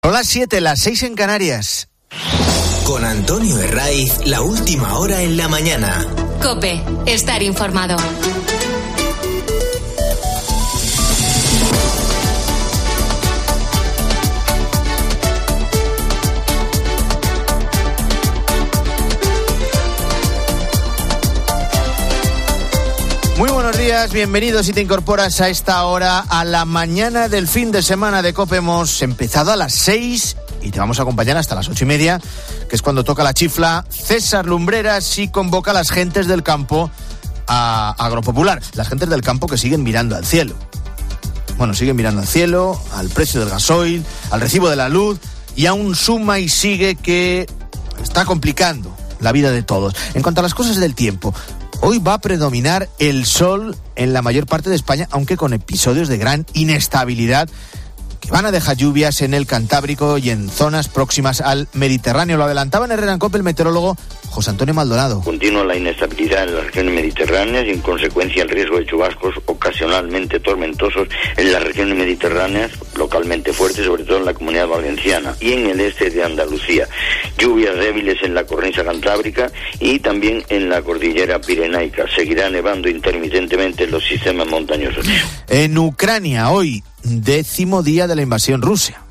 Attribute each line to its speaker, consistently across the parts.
Speaker 1: Son las 7, las 6 en Canarias.
Speaker 2: Con Antonio Herraiz, la última hora en la mañana.
Speaker 3: COPE, estar informado.
Speaker 1: Muy buenos días, bienvenidos si te incorporas a esta hora a la mañana del fin de semana de COPE. Hemos empezado a las 6 y te vamos a acompañar hasta las 8:30, que es cuando toca la chifla César Lumbreras y convoca a las gentes del campo a Agropopular. Las gentes del campo que siguen mirando al cielo. Bueno, siguen mirando al cielo, al precio del gasoil, al recibo de la luz, y aún suma y sigue que está complicando la vida de todos. En cuanto a las cosas del tiempo, hoy va a predominar el sol en la mayor parte de España, aunque con episodios de gran inestabilidad que van a dejar lluvias en el Cantábrico y en zonas próximas al Mediterráneo. Lo adelantaba en Herrera en COPE el meteorólogo José Antonio Maldonado.
Speaker 4: Continúa la inestabilidad en las regiones mediterráneas y en consecuencia el riesgo de chubascos ocasionalmente tormentosos en las regiones mediterráneas, localmente fuertes, sobre todo en la Comunidad Valenciana y en el este de Andalucía. Lluvias débiles en la cornisa cantábrica y también en la cordillera pirenaica. Seguirá nevando intermitentemente en los sistemas montañosos.
Speaker 1: En Ucrania, hoy, 10º día de la invasión rusa.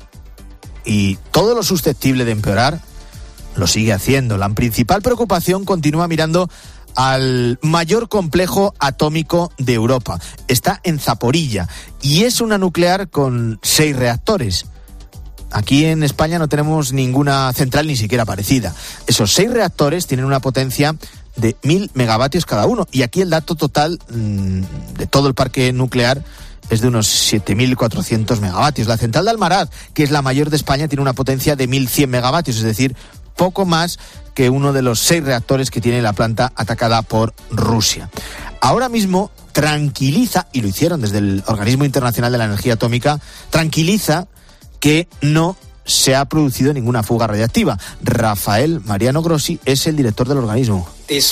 Speaker 1: Y todo lo susceptible de empeorar lo sigue haciendo. La principal preocupación continúa mirando al mayor complejo atómico de Europa. Está en Zaporilla y es una nuclear con 6 reactores. Aquí en España no tenemos ninguna central ni siquiera parecida. Esos 6 reactores tienen una potencia de 1.000 megavatios cada uno, y aquí el dato total de todo el parque nuclear es de unos 7.400 megavatios. La central de Almaraz, que es la mayor de España, tiene una potencia de 1.100 megavatios, es decir, poco más que uno de los 6 reactores que tiene la planta atacada por Rusia. Ahora mismo tranquiliza, y lo hicieron desde el Organismo Internacional de la Energía Atómica, tranquiliza que no se ha producido ninguna fuga radiactiva. Rafael Mariano Grossi es el director del organismo.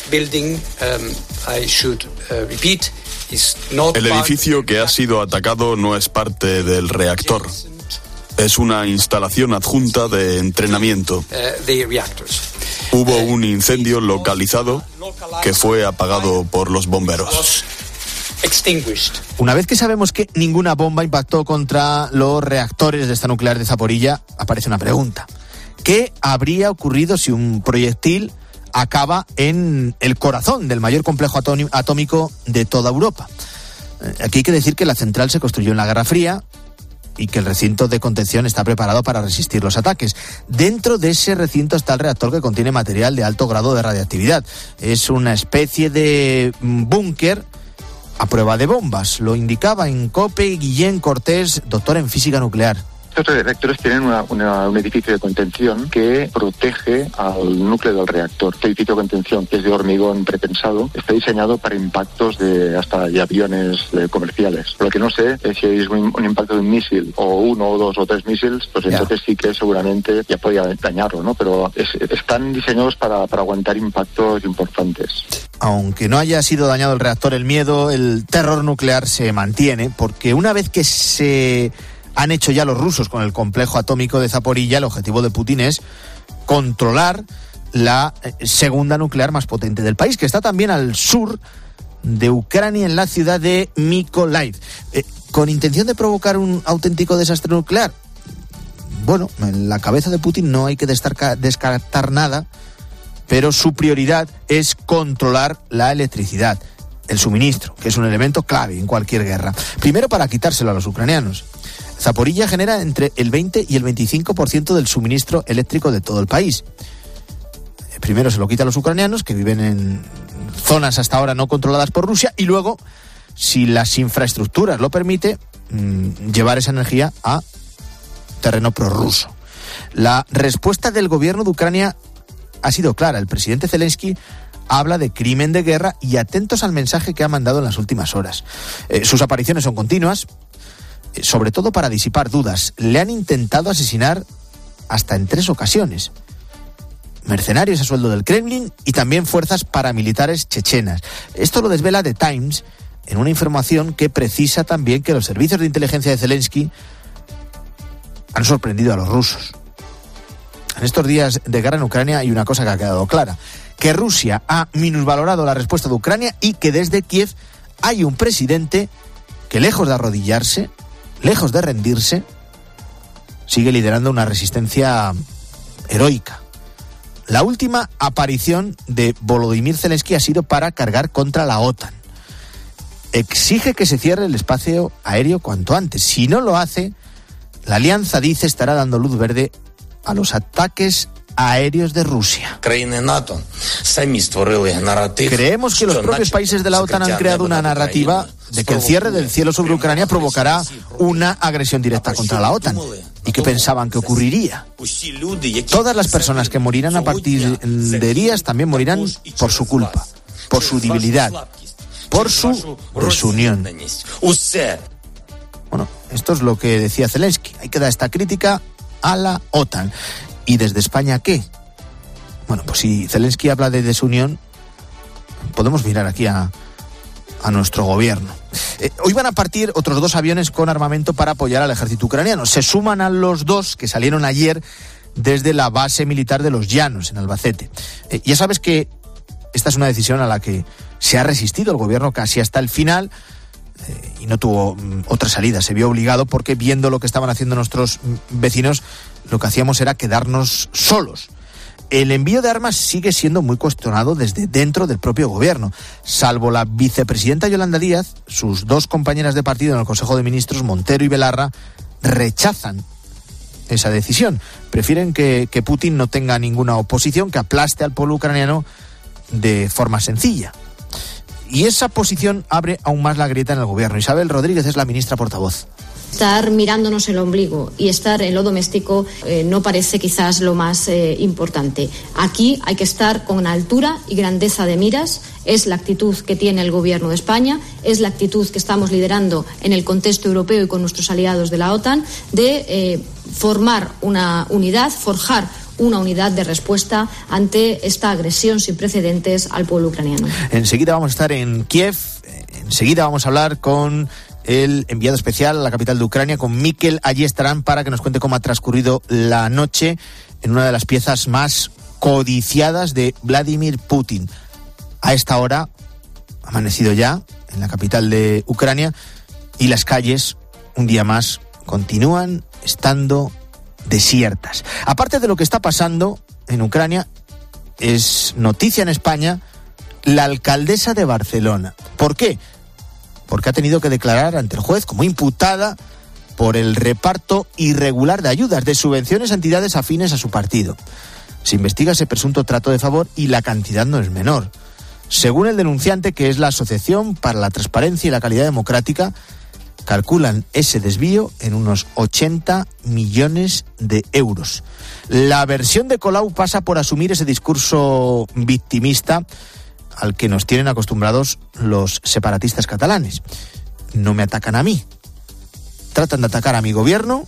Speaker 5: El edificio que ha sido atacado no es parte del reactor. Es una instalación adjunta de entrenamiento. Hubo un incendio localizado que fue apagado por los bomberos.
Speaker 1: Una vez que sabemos que ninguna bomba impactó contra los reactores de esta nuclear de Zaporilla, aparece una pregunta. ¿Qué habría ocurrido si un proyectil acaba en el corazón del mayor complejo atómico de toda Europa? Aquí hay que decir que la central se construyó en la Guerra Fría y que el recinto de contención está preparado para resistir los ataques. Dentro de ese recinto está el reactor, que contiene material de alto grado de radiactividad. Es una especie de búnker a prueba de bombas. Lo indicaba en COPE Guillén Cortés, doctor en física nuclear.
Speaker 6: Estos reactores tienen un edificio de contención que protege al núcleo del reactor. Este edificio de contención, que es de hormigón prepensado, está diseñado para impactos de aviones comerciales. Lo que no sé es si es un impacto de un misil o 1 o 2 o 3 misiles, pues entonces sí que seguramente ya podría dañarlo, ¿no? Pero están diseñados para aguantar impactos importantes.
Speaker 1: Aunque no haya sido dañado el reactor, el miedo, el terror nuclear se mantiene, porque una vez que se han hecho ya los rusos con el complejo atómico de Zaporilla, el objetivo de Putin es controlar la segunda nuclear más potente del país, que está también al sur de Ucrania, en la ciudad de Mykolaiv. ¿Con intención de provocar un auténtico desastre nuclear? Bueno, en la cabeza de Putin no hay que descartar nada, pero su prioridad es controlar la electricidad, el suministro, que es un elemento clave en cualquier guerra. Primero, para quitárselo a los ucranianos. Zaporilla genera entre el 20 y el 25% del suministro eléctrico de todo el país. Primero se lo quita a los ucranianos, que viven en zonas hasta ahora no controladas por Rusia, y luego, si las infraestructuras lo permiten, llevar esa energía a terreno prorruso. La respuesta del gobierno de Ucrania ha sido clara. El presidente Zelensky habla de crimen de guerra y atentos al mensaje que ha mandado en las últimas horas. Sus apariciones son continuas, sobre todo para disipar dudas. Le han intentado asesinar hasta en 3 ocasiones. Mercenarios a sueldo del Kremlin y también fuerzas paramilitares chechenas. Esto lo desvela The Times en una información que precisa también que los servicios de inteligencia de Zelensky han sorprendido a los rusos. En estos días de guerra en Ucrania hay una cosa que ha quedado clara, que Rusia ha minusvalorado la respuesta de Ucrania y que desde Kiev hay un presidente que, lejos de arrodillarse, lejos de rendirse, sigue liderando una resistencia heroica. La última aparición de Volodymyr Zelensky ha sido para cargar contra la OTAN. Exige que se cierre el espacio aéreo cuanto antes. Si no lo hace, la alianza, dice, estará dando luz verde a los ataques aéreos de Rusia. Creemos que los propios países de la OTAN han creado una narrativa de que el cierre del cielo sobre Ucrania provocará una agresión directa contra la OTAN. ¿Y qué pensaban que ocurriría? Todas las personas que morirán a partir de Días también morirán por su culpa, por su debilidad, por su desunión. Bueno, esto es lo que decía Zelensky. Hay que dar esta crítica a la OTAN. ¿Y desde España qué? Bueno, pues si Zelensky habla de desunión, podemos mirar aquí a nuestro gobierno. Hoy van a partir otros 2 aviones con armamento para apoyar al ejército ucraniano. Se suman a los 2 que salieron ayer desde la base militar de Los Llanos, en Albacete. Ya sabes que esta es una decisión a la que se ha resistido el gobierno casi hasta el final, y no tuvo otra salida. Se vio obligado porque, viendo lo que estaban haciendo nuestros vecinos, lo que hacíamos era quedarnos solos. El envío de armas sigue siendo muy cuestionado desde dentro del propio gobierno. Salvo la vicepresidenta Yolanda Díaz, sus 2 compañeras de partido en el Consejo de Ministros, Montero y Belarra, rechazan esa decisión. Prefieren que Putin no tenga ninguna oposición, que aplaste al pueblo ucraniano de forma sencilla. Y esa posición abre aún más la grieta en el gobierno. Isabel Rodríguez es la ministra portavoz.
Speaker 7: Estar mirándonos el ombligo y estar en lo doméstico no parece quizás lo más importante. Aquí hay que estar con altura y grandeza de miras. Es la actitud que tiene el Gobierno de España, es la actitud que estamos liderando en el contexto europeo y con nuestros aliados de la OTAN, de formar una unidad, forjar una unidad de respuesta ante esta agresión sin precedentes al pueblo ucraniano.
Speaker 1: Enseguida vamos a estar en Kiev, enseguida vamos a hablar con el enviado especial a la capital de Ucrania, con Mikel. Allí estarán para que nos cuente cómo ha transcurrido la noche en una de las piezas más codiciadas de Vladimir Putin. A esta hora ha amanecido ya en la capital de Ucrania y las calles, un día más, continúan estando desiertas. Aparte de lo que está pasando en Ucrania, es noticia en España la alcaldesa de Barcelona. ¿Por qué? Porque ha tenido que declarar ante el juez como imputada por el reparto irregular de ayudas, de subvenciones a entidades afines a su partido. Se investiga ese presunto trato de favor y la cantidad no es menor. Según el denunciante, que es la Asociación para la Transparencia y la Calidad Democrática, calculan ese desvío en unos 80 millones de euros. La versión de Colau pasa por asumir ese discurso victimista al que nos tienen acostumbrados los separatistas catalanes. No me atacan a mí. Tratan de atacar a mi gobierno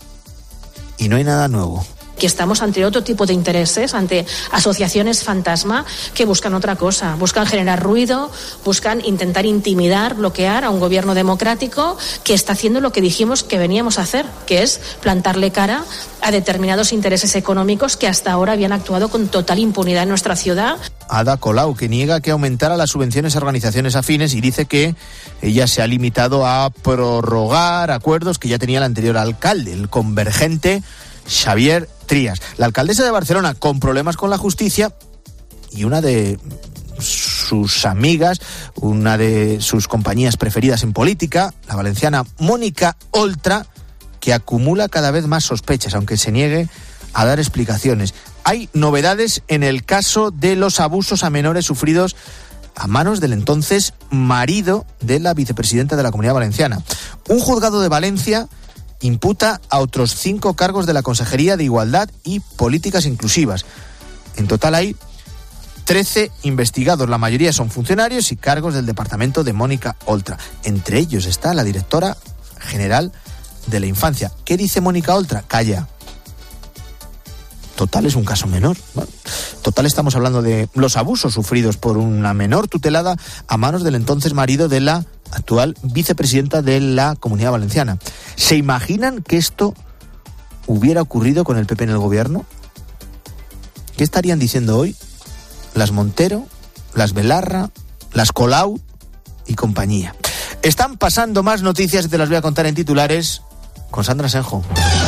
Speaker 1: y no hay nada nuevo.
Speaker 8: Que estamos ante otro tipo de intereses, ante asociaciones fantasma que buscan otra cosa, buscan generar ruido, buscan intentar intimidar, bloquear a un gobierno democrático que está haciendo lo que dijimos que veníamos a hacer, que es plantarle cara a determinados intereses económicos que hasta ahora habían actuado con total impunidad en nuestra ciudad.
Speaker 1: Ada Colau, que niega que aumentara las subvenciones a organizaciones afines y dice que ella se ha limitado a prorrogar acuerdos que ya tenía el anterior alcalde, el convergente Xavier Trías. La alcaldesa de Barcelona con problemas con la justicia y una de sus amigas, una de sus compañías preferidas en política, la valenciana Mónica Oltra, que acumula cada vez más sospechas, aunque se niegue a dar explicaciones. Hay novedades en el caso de los abusos a menores sufridos a manos del entonces marido de la vicepresidenta de la Comunidad Valenciana. Un juzgado de Valencia imputa a otros 5 cargos de la Consejería de Igualdad y Políticas Inclusivas. En total hay 13 investigados, la mayoría son funcionarios y cargos del departamento de Mónica Oltra. Entre ellos está la directora general de la infancia. ¿Qué dice Mónica Oltra? Calla. Total es un caso menor. Bueno, total estamos hablando de los abusos sufridos por una menor tutelada a manos del entonces marido de la actual vicepresidenta de la Comunidad Valenciana. ¿Se imaginan que esto hubiera ocurrido con el PP en el gobierno? ¿Qué estarían diciendo hoy las Montero, las Belarra, las Colau y compañía? Están pasando más noticias, te las voy a contar en titulares con Sandra Senjo.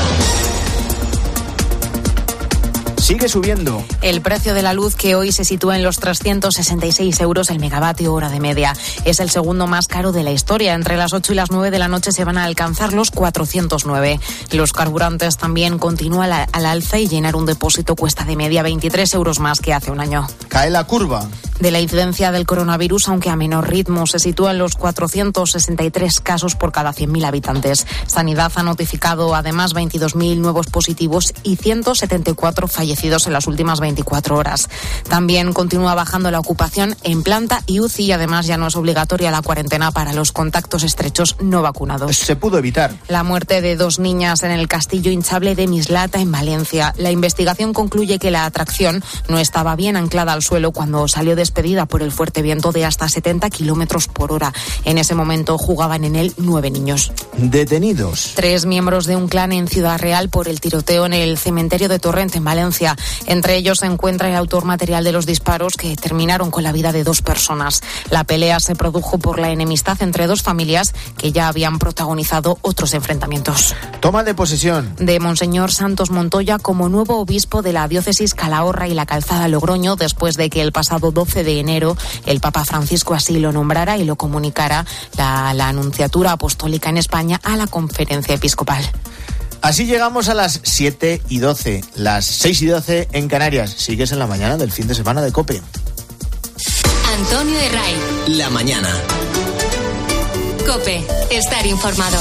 Speaker 1: Sigue subiendo.
Speaker 9: El precio de la luz, que hoy se sitúa en los 366 euros el megavatio hora de media. Es el segundo más caro de la historia. Entre las 8 y las 9 de la noche se van a alcanzar los 409. Los carburantes también continúan al alza y llenar un depósito cuesta de media 23 euros más que hace un año.
Speaker 1: Cae la curva
Speaker 9: de la incidencia del coronavirus, aunque a menor ritmo. Se sitúa en los 463 casos por cada 100.000 habitantes. Sanidad ha notificado además 22.000 nuevos positivos y 174 fallecidos en las últimas 24 horas. También continúa bajando la ocupación en planta y UCI, y además ya no es obligatoria la cuarentena para los contactos estrechos no vacunados.
Speaker 1: Se pudo evitar.
Speaker 9: La muerte de 2 niñas en el castillo hinchable de Mislata, en Valencia. La investigación concluye que la atracción no estaba bien anclada al suelo cuando salió despedida por el fuerte viento de hasta 70 kilómetros por hora. En ese momento jugaban en él 9 niños.
Speaker 1: Detenidos.
Speaker 9: 3 miembros de un clan en Ciudad Real por el tiroteo en el cementerio de Torrent, en Valencia. Entre ellos se encuentra el autor material de los disparos que terminaron con la vida de 2 personas. La pelea se produjo por la enemistad entre 2 familias que ya habían protagonizado otros enfrentamientos.
Speaker 1: Toma de posesión
Speaker 9: de Monseñor Santos Montoya como nuevo obispo de la diócesis Calahorra y la Calzada Logroño, después de que el pasado 12 de enero el Papa Francisco así lo nombrara y lo comunicara la Anunciatura Apostólica en España a la Conferencia Episcopal.
Speaker 1: Así llegamos a las 7:12, las 6:12 en Canarias. Sigues en la mañana del fin de semana de COPE.
Speaker 3: Antonio Herray.
Speaker 2: La mañana.
Speaker 3: COPE, estar informado.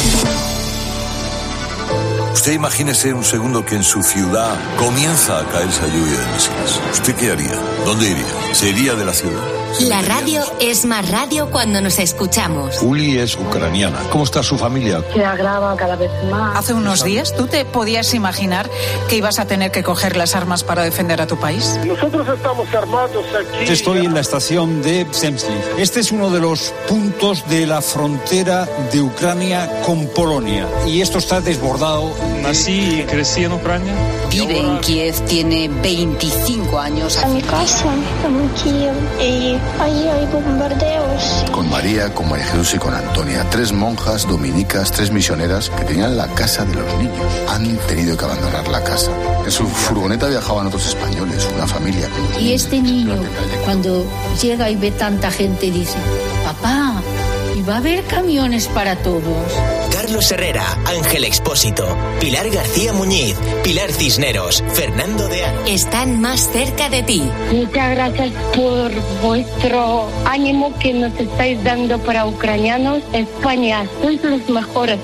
Speaker 10: Usted imagínese un segundo que en su ciudad comienza a caerse lluvia de misiles. ¿Usted qué haría? ¿Dónde iría? ¿Se iría de la ciudad?
Speaker 3: La radio es más radio cuando nos escuchamos.
Speaker 10: Uli es ucraniana. ¿Cómo está su familia?
Speaker 11: Se agrava cada vez más.
Speaker 12: Hace unos días, ¿tú te podías imaginar que ibas a tener que coger las armas para defender a tu país?
Speaker 13: Nosotros estamos armados aquí.
Speaker 14: Estoy en la estación de Przemysl. Este es uno de los puntos de la frontera de Ucrania con Polonia. Y esto está desbordado.
Speaker 15: Nací y crecí en Ucrania.
Speaker 16: Vive en Kiev, tiene 25 años.
Speaker 17: A mi casa, en Kiev, y ahí hay bombardeos.
Speaker 18: Con María, con María Jesús y con Antonia, 3 monjas dominicas, 3 misioneras que tenían la casa de los niños. Han tenido que abandonar la casa. En su furgoneta viajaban otros españoles, una familia.
Speaker 19: Y este niño, cuando llega y ve tanta gente, dice: papá, ¿y va a haber camiones para todos?
Speaker 2: Carlos Herrera, Ángel Expósito, Pilar García Muñiz, Pilar Cisneros, Fernando de Aro.
Speaker 3: Están más cerca de ti.
Speaker 11: Muchas gracias por vuestro ánimo que nos estáis dando para ucranianos. España, sois los mejores.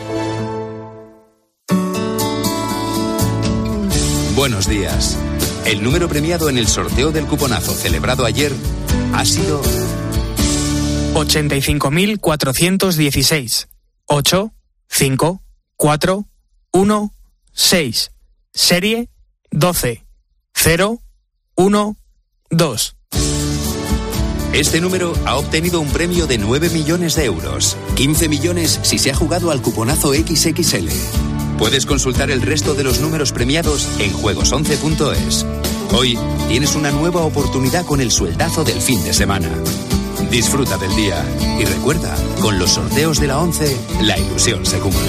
Speaker 20: Buenos días. El número premiado en el sorteo del cuponazo celebrado ayer ha sido
Speaker 21: 85.416. 8, 5, 4, 1, 6. Serie 12, 0, 1, 2.
Speaker 20: Este número ha obtenido un premio de 9 millones de euros. 15 millones si se ha jugado al cuponazo XXL. Puedes consultar el resto de los números premiados en juegos11.es. Hoy tienes una nueva oportunidad con el sueldazo del fin de semana. Disfruta del día y recuerda, con los sorteos de la 11, la ilusión se cumple.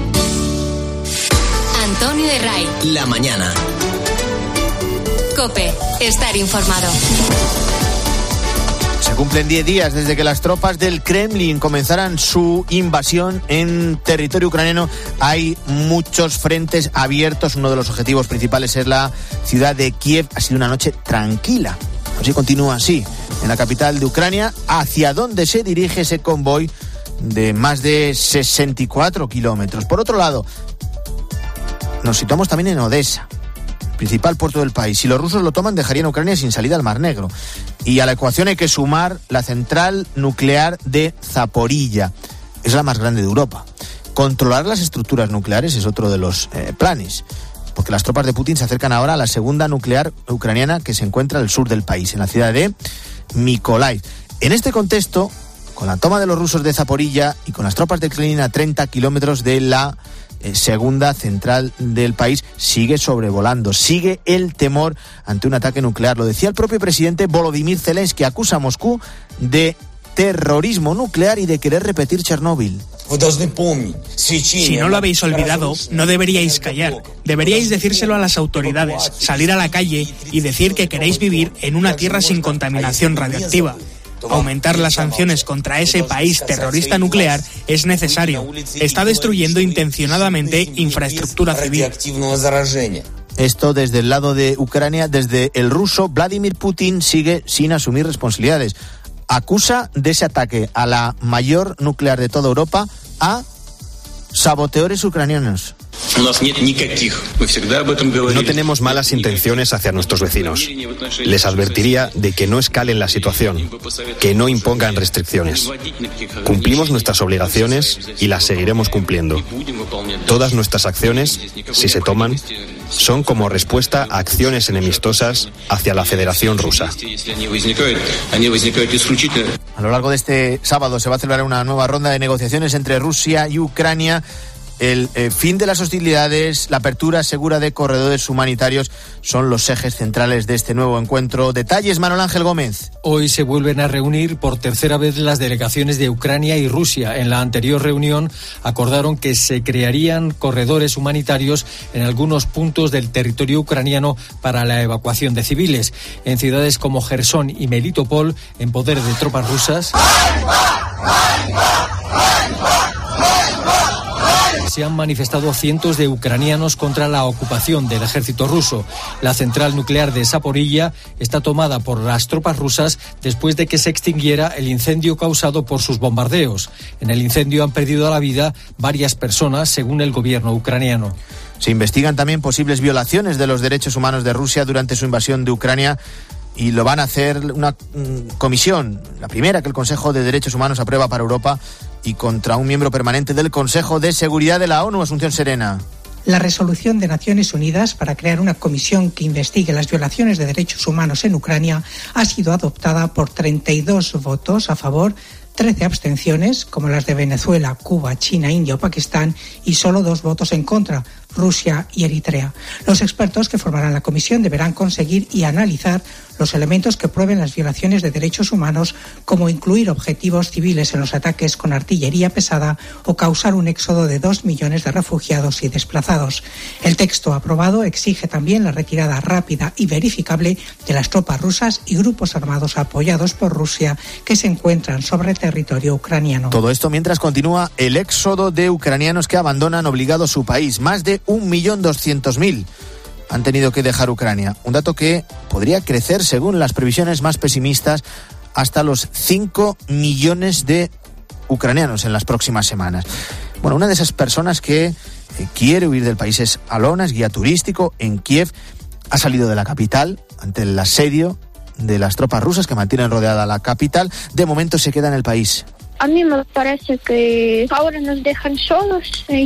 Speaker 3: Antonio Herray.
Speaker 2: La mañana.
Speaker 3: COPE, estar informado.
Speaker 1: Se cumplen 10 días desde que las tropas del Kremlin comenzaran su invasión en territorio ucraniano. Hay muchos frentes abiertos. Uno de los objetivos principales es la ciudad de Kiev. Ha sido una noche tranquila. Así continúa así en la capital de Ucrania, hacia donde se dirige ese convoy de más de 64 kilómetros. Por otro lado, nos situamos también en Odessa, principal puerto del país. Si los rusos lo toman, dejarían a Ucrania sin salida al Mar Negro. Y a la ecuación hay que sumar la central nuclear de Zaporilla. Es la más grande de Europa. Controlar las estructuras nucleares es otro de los planes, porque las tropas de Putin se acercan ahora a la segunda nuclear ucraniana que se encuentra al sur del país, en la ciudad de Mykolaiv. En este contexto, con la toma de los rusos de Zaporilla y con las tropas de Kremlin a 30 kilómetros de la segunda central del país, sigue sobrevolando. Sigue el temor ante un ataque nuclear. Lo decía el propio presidente Volodymyr Zelensky, acusa a Moscú de terrorismo nuclear y de querer repetir Chernóbil.
Speaker 21: Si no lo habéis olvidado, no deberíais callar. Deberíais decírselo a las autoridades, salir a la calle y decir que queréis vivir en una tierra sin contaminación radiactiva. Aumentar las sanciones contra ese país terrorista nuclear es necesario. Está destruyendo intencionadamente infraestructura civil.
Speaker 1: Esto desde el lado de Ucrania. Desde el ruso, Vladimir Putin sigue sin asumir responsabilidades. Acusa de ese ataque a la mayor nuclear de toda Europa a saboteadores ucranianos.
Speaker 4: No tenemos malas intenciones hacia nuestros vecinos. Les advertiría de que no escalen la situación, que no impongan restricciones. Cumplimos nuestras obligaciones y las seguiremos cumpliendo. Todas nuestras acciones, si se toman, son como respuesta a acciones enemistosas hacia la Federación Rusa.
Speaker 1: A lo largo de este sábado se va a celebrar una nueva ronda de negociaciones entre Rusia y Ucrania. El fin de las hostilidades, la apertura segura de corredores humanitarios son los ejes centrales de este nuevo encuentro. Detalles, Manuel Ángel Gómez.
Speaker 22: Hoy se vuelven a reunir por tercera vez las delegaciones de Ucrania y Rusia. En la anterior reunión acordaron que se crearían corredores humanitarios en algunos puntos del territorio ucraniano para la evacuación de civiles. En ciudades como Jersón y Melitopol, en poder de tropas rusas, se han manifestado cientos de ucranianos contra la ocupación del ejército ruso. La central nuclear de Zaporilla está tomada por las tropas rusas después de que se extinguiera el incendio causado por sus bombardeos. En el incendio han perdido la vida varias personas, según el gobierno ucraniano.
Speaker 1: Se investigan también posibles violaciones de los derechos humanos de Rusia durante su invasión de Ucrania. Y lo van a hacer una comisión, la primera que el Consejo de Derechos Humanos aprueba para Europa, y contra un miembro permanente del Consejo de Seguridad de la ONU, Asunción Serena.
Speaker 23: La resolución de Naciones Unidas para crear una comisión que investigue las violaciones de derechos humanos en Ucrania ha sido adoptada por 32 votos a favor, 13 abstenciones, como las de Venezuela, Cuba, China, India o Pakistán, y solo 2 votos en contra, Rusia y Eritrea. Los expertos que formarán la comisión deberán conseguir y analizar los elementos que prueben las violaciones de derechos humanos, como incluir objetivos civiles en los ataques con artillería pesada o causar un éxodo de 2 millones de refugiados y desplazados. El texto aprobado exige también la retirada rápida y verificable de las tropas rusas y grupos armados apoyados por Rusia que se encuentran sobre territorio ucraniano.
Speaker 1: Todo esto mientras continúa el éxodo de ucranianos que abandonan obligados su país. Más de 1.200.000 han tenido que dejar Ucrania. Un dato que podría crecer, según las previsiones más pesimistas, hasta los 5 millones de ucranianos en las próximas semanas. Bueno, una de esas personas que quiere huir del país es Alona, es guía turístico en Kiev. Ha salido de la capital ante el asedio de las tropas rusas que mantienen rodeada la capital. De momento se queda en el país.
Speaker 17: A mí me parece que ahora nos dejan solos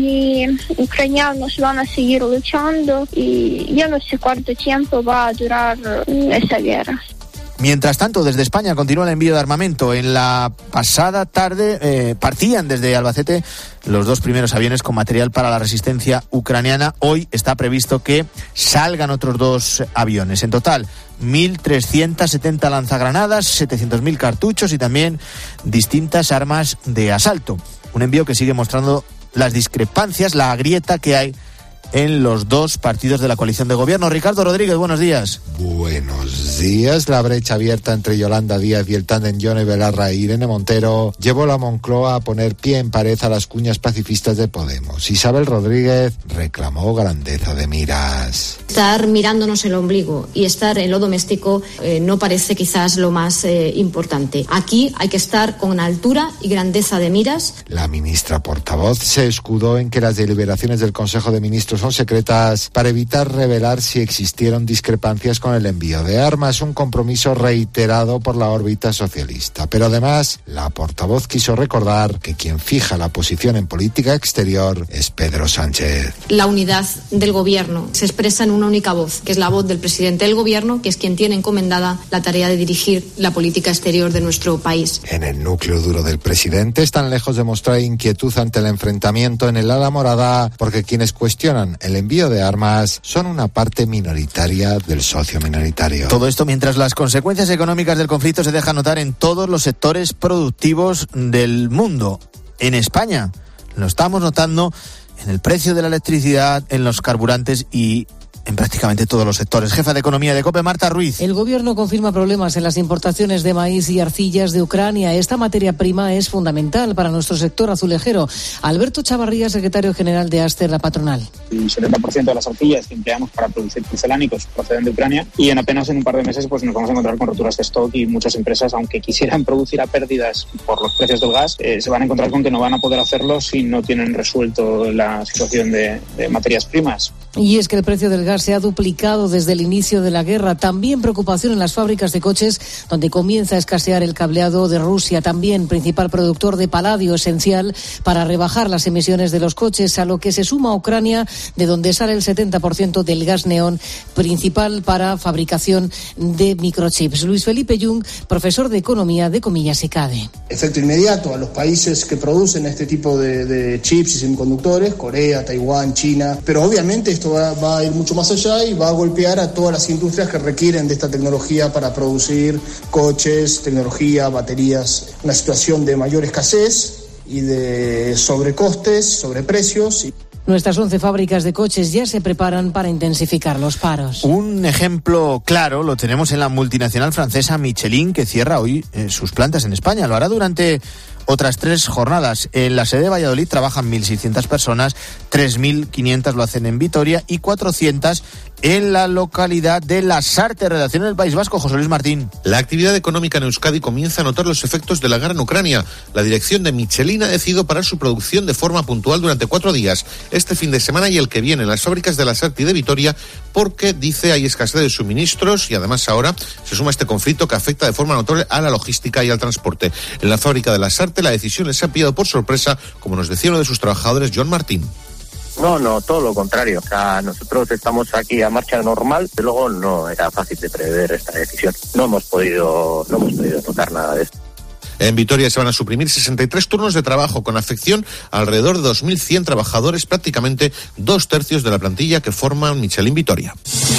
Speaker 17: y ucranianos van a seguir luchando y yo no sé cuánto tiempo va a durar esa guerra.
Speaker 1: Mientras tanto, desde España continúa el envío de armamento. En la pasada tarde partían desde Albacete los 2 primeros aviones con material para la resistencia ucraniana. Hoy está previsto que salgan otros 2 aviones. En total, 1.370 lanzagranadas, 700.000 cartuchos y también distintas armas de asalto. Un envío que sigue mostrando las discrepancias, la grieta que hay en los 2 partidos de la coalición de gobierno. Ricardo Rodríguez, buenos días.
Speaker 24: Buenos días. La brecha abierta entre Yolanda Díaz y el tándem Yone Belarra e Irene Montero llevó a la Moncloa a poner pie en pared a las cuñas pacifistas de Podemos. Isabel Rodríguez reclamó grandeza de miras.
Speaker 7: Estar mirándonos el ombligo y estar en lo doméstico no parece quizás lo más importante. Aquí hay que estar con altura y grandeza de miras.
Speaker 24: La ministra portavoz se escudó en que las deliberaciones del Consejo de Ministros son secretas para evitar revelar si existieron discrepancias con el envío de armas, un compromiso reiterado por la órbita socialista. Pero además, la portavoz quiso recordar que quien fija la posición en política exterior es Pedro Sánchez.
Speaker 7: La unidad del gobierno se expresa en una única voz, que es la voz del presidente del gobierno, que es quien tiene encomendada la tarea de dirigir la política exterior de nuestro país.
Speaker 24: En el núcleo duro del presidente están lejos de mostrar inquietud ante el enfrentamiento en el ala morada, porque quienes cuestionan el envío de armas son una parte minoritaria del socio minoritario.
Speaker 1: Todo esto mientras las consecuencias económicas del conflicto se dejan notar en todos los sectores productivos del mundo. En España lo estamos notando en el precio de la electricidad, en los carburantes y en prácticamente todos los sectores. Jefa de Economía de COPE, Marta Ruiz.
Speaker 5: El gobierno confirma problemas en las importaciones de maíz y arcillas de Ucrania. Esta materia prima es fundamental para nuestro sector azulejero. Alberto Chavarría, secretario general de Aster, la patronal.
Speaker 6: El 70% de las arcillas que empleamos para producir porcelánicos proceden de Ucrania y en apenas un par de meses pues nos vamos a encontrar con roturas de stock y muchas empresas, aunque quisieran producir a pérdidas por los precios del gas, se van a encontrar con que no van a poder hacerlo si no tienen resuelto la situación de materias primas.
Speaker 5: Y es que el precio del gas se ha duplicado desde el inicio de la guerra. También preocupación en las fábricas de coches, donde comienza a escasear el cableado de Rusia, también principal productor de paladio esencial para rebajar las emisiones de los coches, a lo que se suma Ucrania, de donde sale el 70% del gas neón, principal para fabricación de microchips. Luis Felipe Jung, profesor de Economía de Comillas y CADE.
Speaker 8: Efecto inmediato a los países que producen este tipo de chips y semiconductores, Corea, Taiwán, China, pero obviamente esto va a ir mucho más allá y va a golpear a todas las industrias que requieren de esta tecnología para producir coches, tecnología, baterías. Una situación de mayor escasez y de sobrecostes, sobreprecios.
Speaker 5: Nuestras 11 fábricas de coches ya se preparan para intensificar los paros.
Speaker 1: Un ejemplo claro lo tenemos en la multinacional francesa Michelin, que cierra hoy sus plantas en España. Lo hará durante otras 3 jornadas. En la sede de Valladolid trabajan 1.600 personas, 3.500 lo hacen en Vitoria y 400 en la localidad de Lasarte, redacción del País Vasco. José Luis Martín.
Speaker 9: La actividad económica en Euskadi comienza a notar los efectos de la guerra en Ucrania. La dirección de Michelin ha decidido parar su producción de forma puntual durante 4 días, este fin de semana y el que viene, en las fábricas de Lasarte y de Vitoria, porque, dice, hay escasez de suministros y además ahora se suma este conflicto que afecta de forma notable a la logística y al transporte. En la fábrica de Lasarte la decisión les ha pillado por sorpresa, como nos decía uno de sus trabajadores, John Martín.
Speaker 25: No, todo lo contrario. O sea, nosotros estamos aquí a marcha normal, pero luego no era fácil de prever esta decisión. No hemos podido tocar nada de esto.
Speaker 9: En Vitoria se van a suprimir 63 turnos de trabajo, con afección a alrededor de 2.100 trabajadores, prácticamente 2/3 de la plantilla que forman Michelin Vitoria.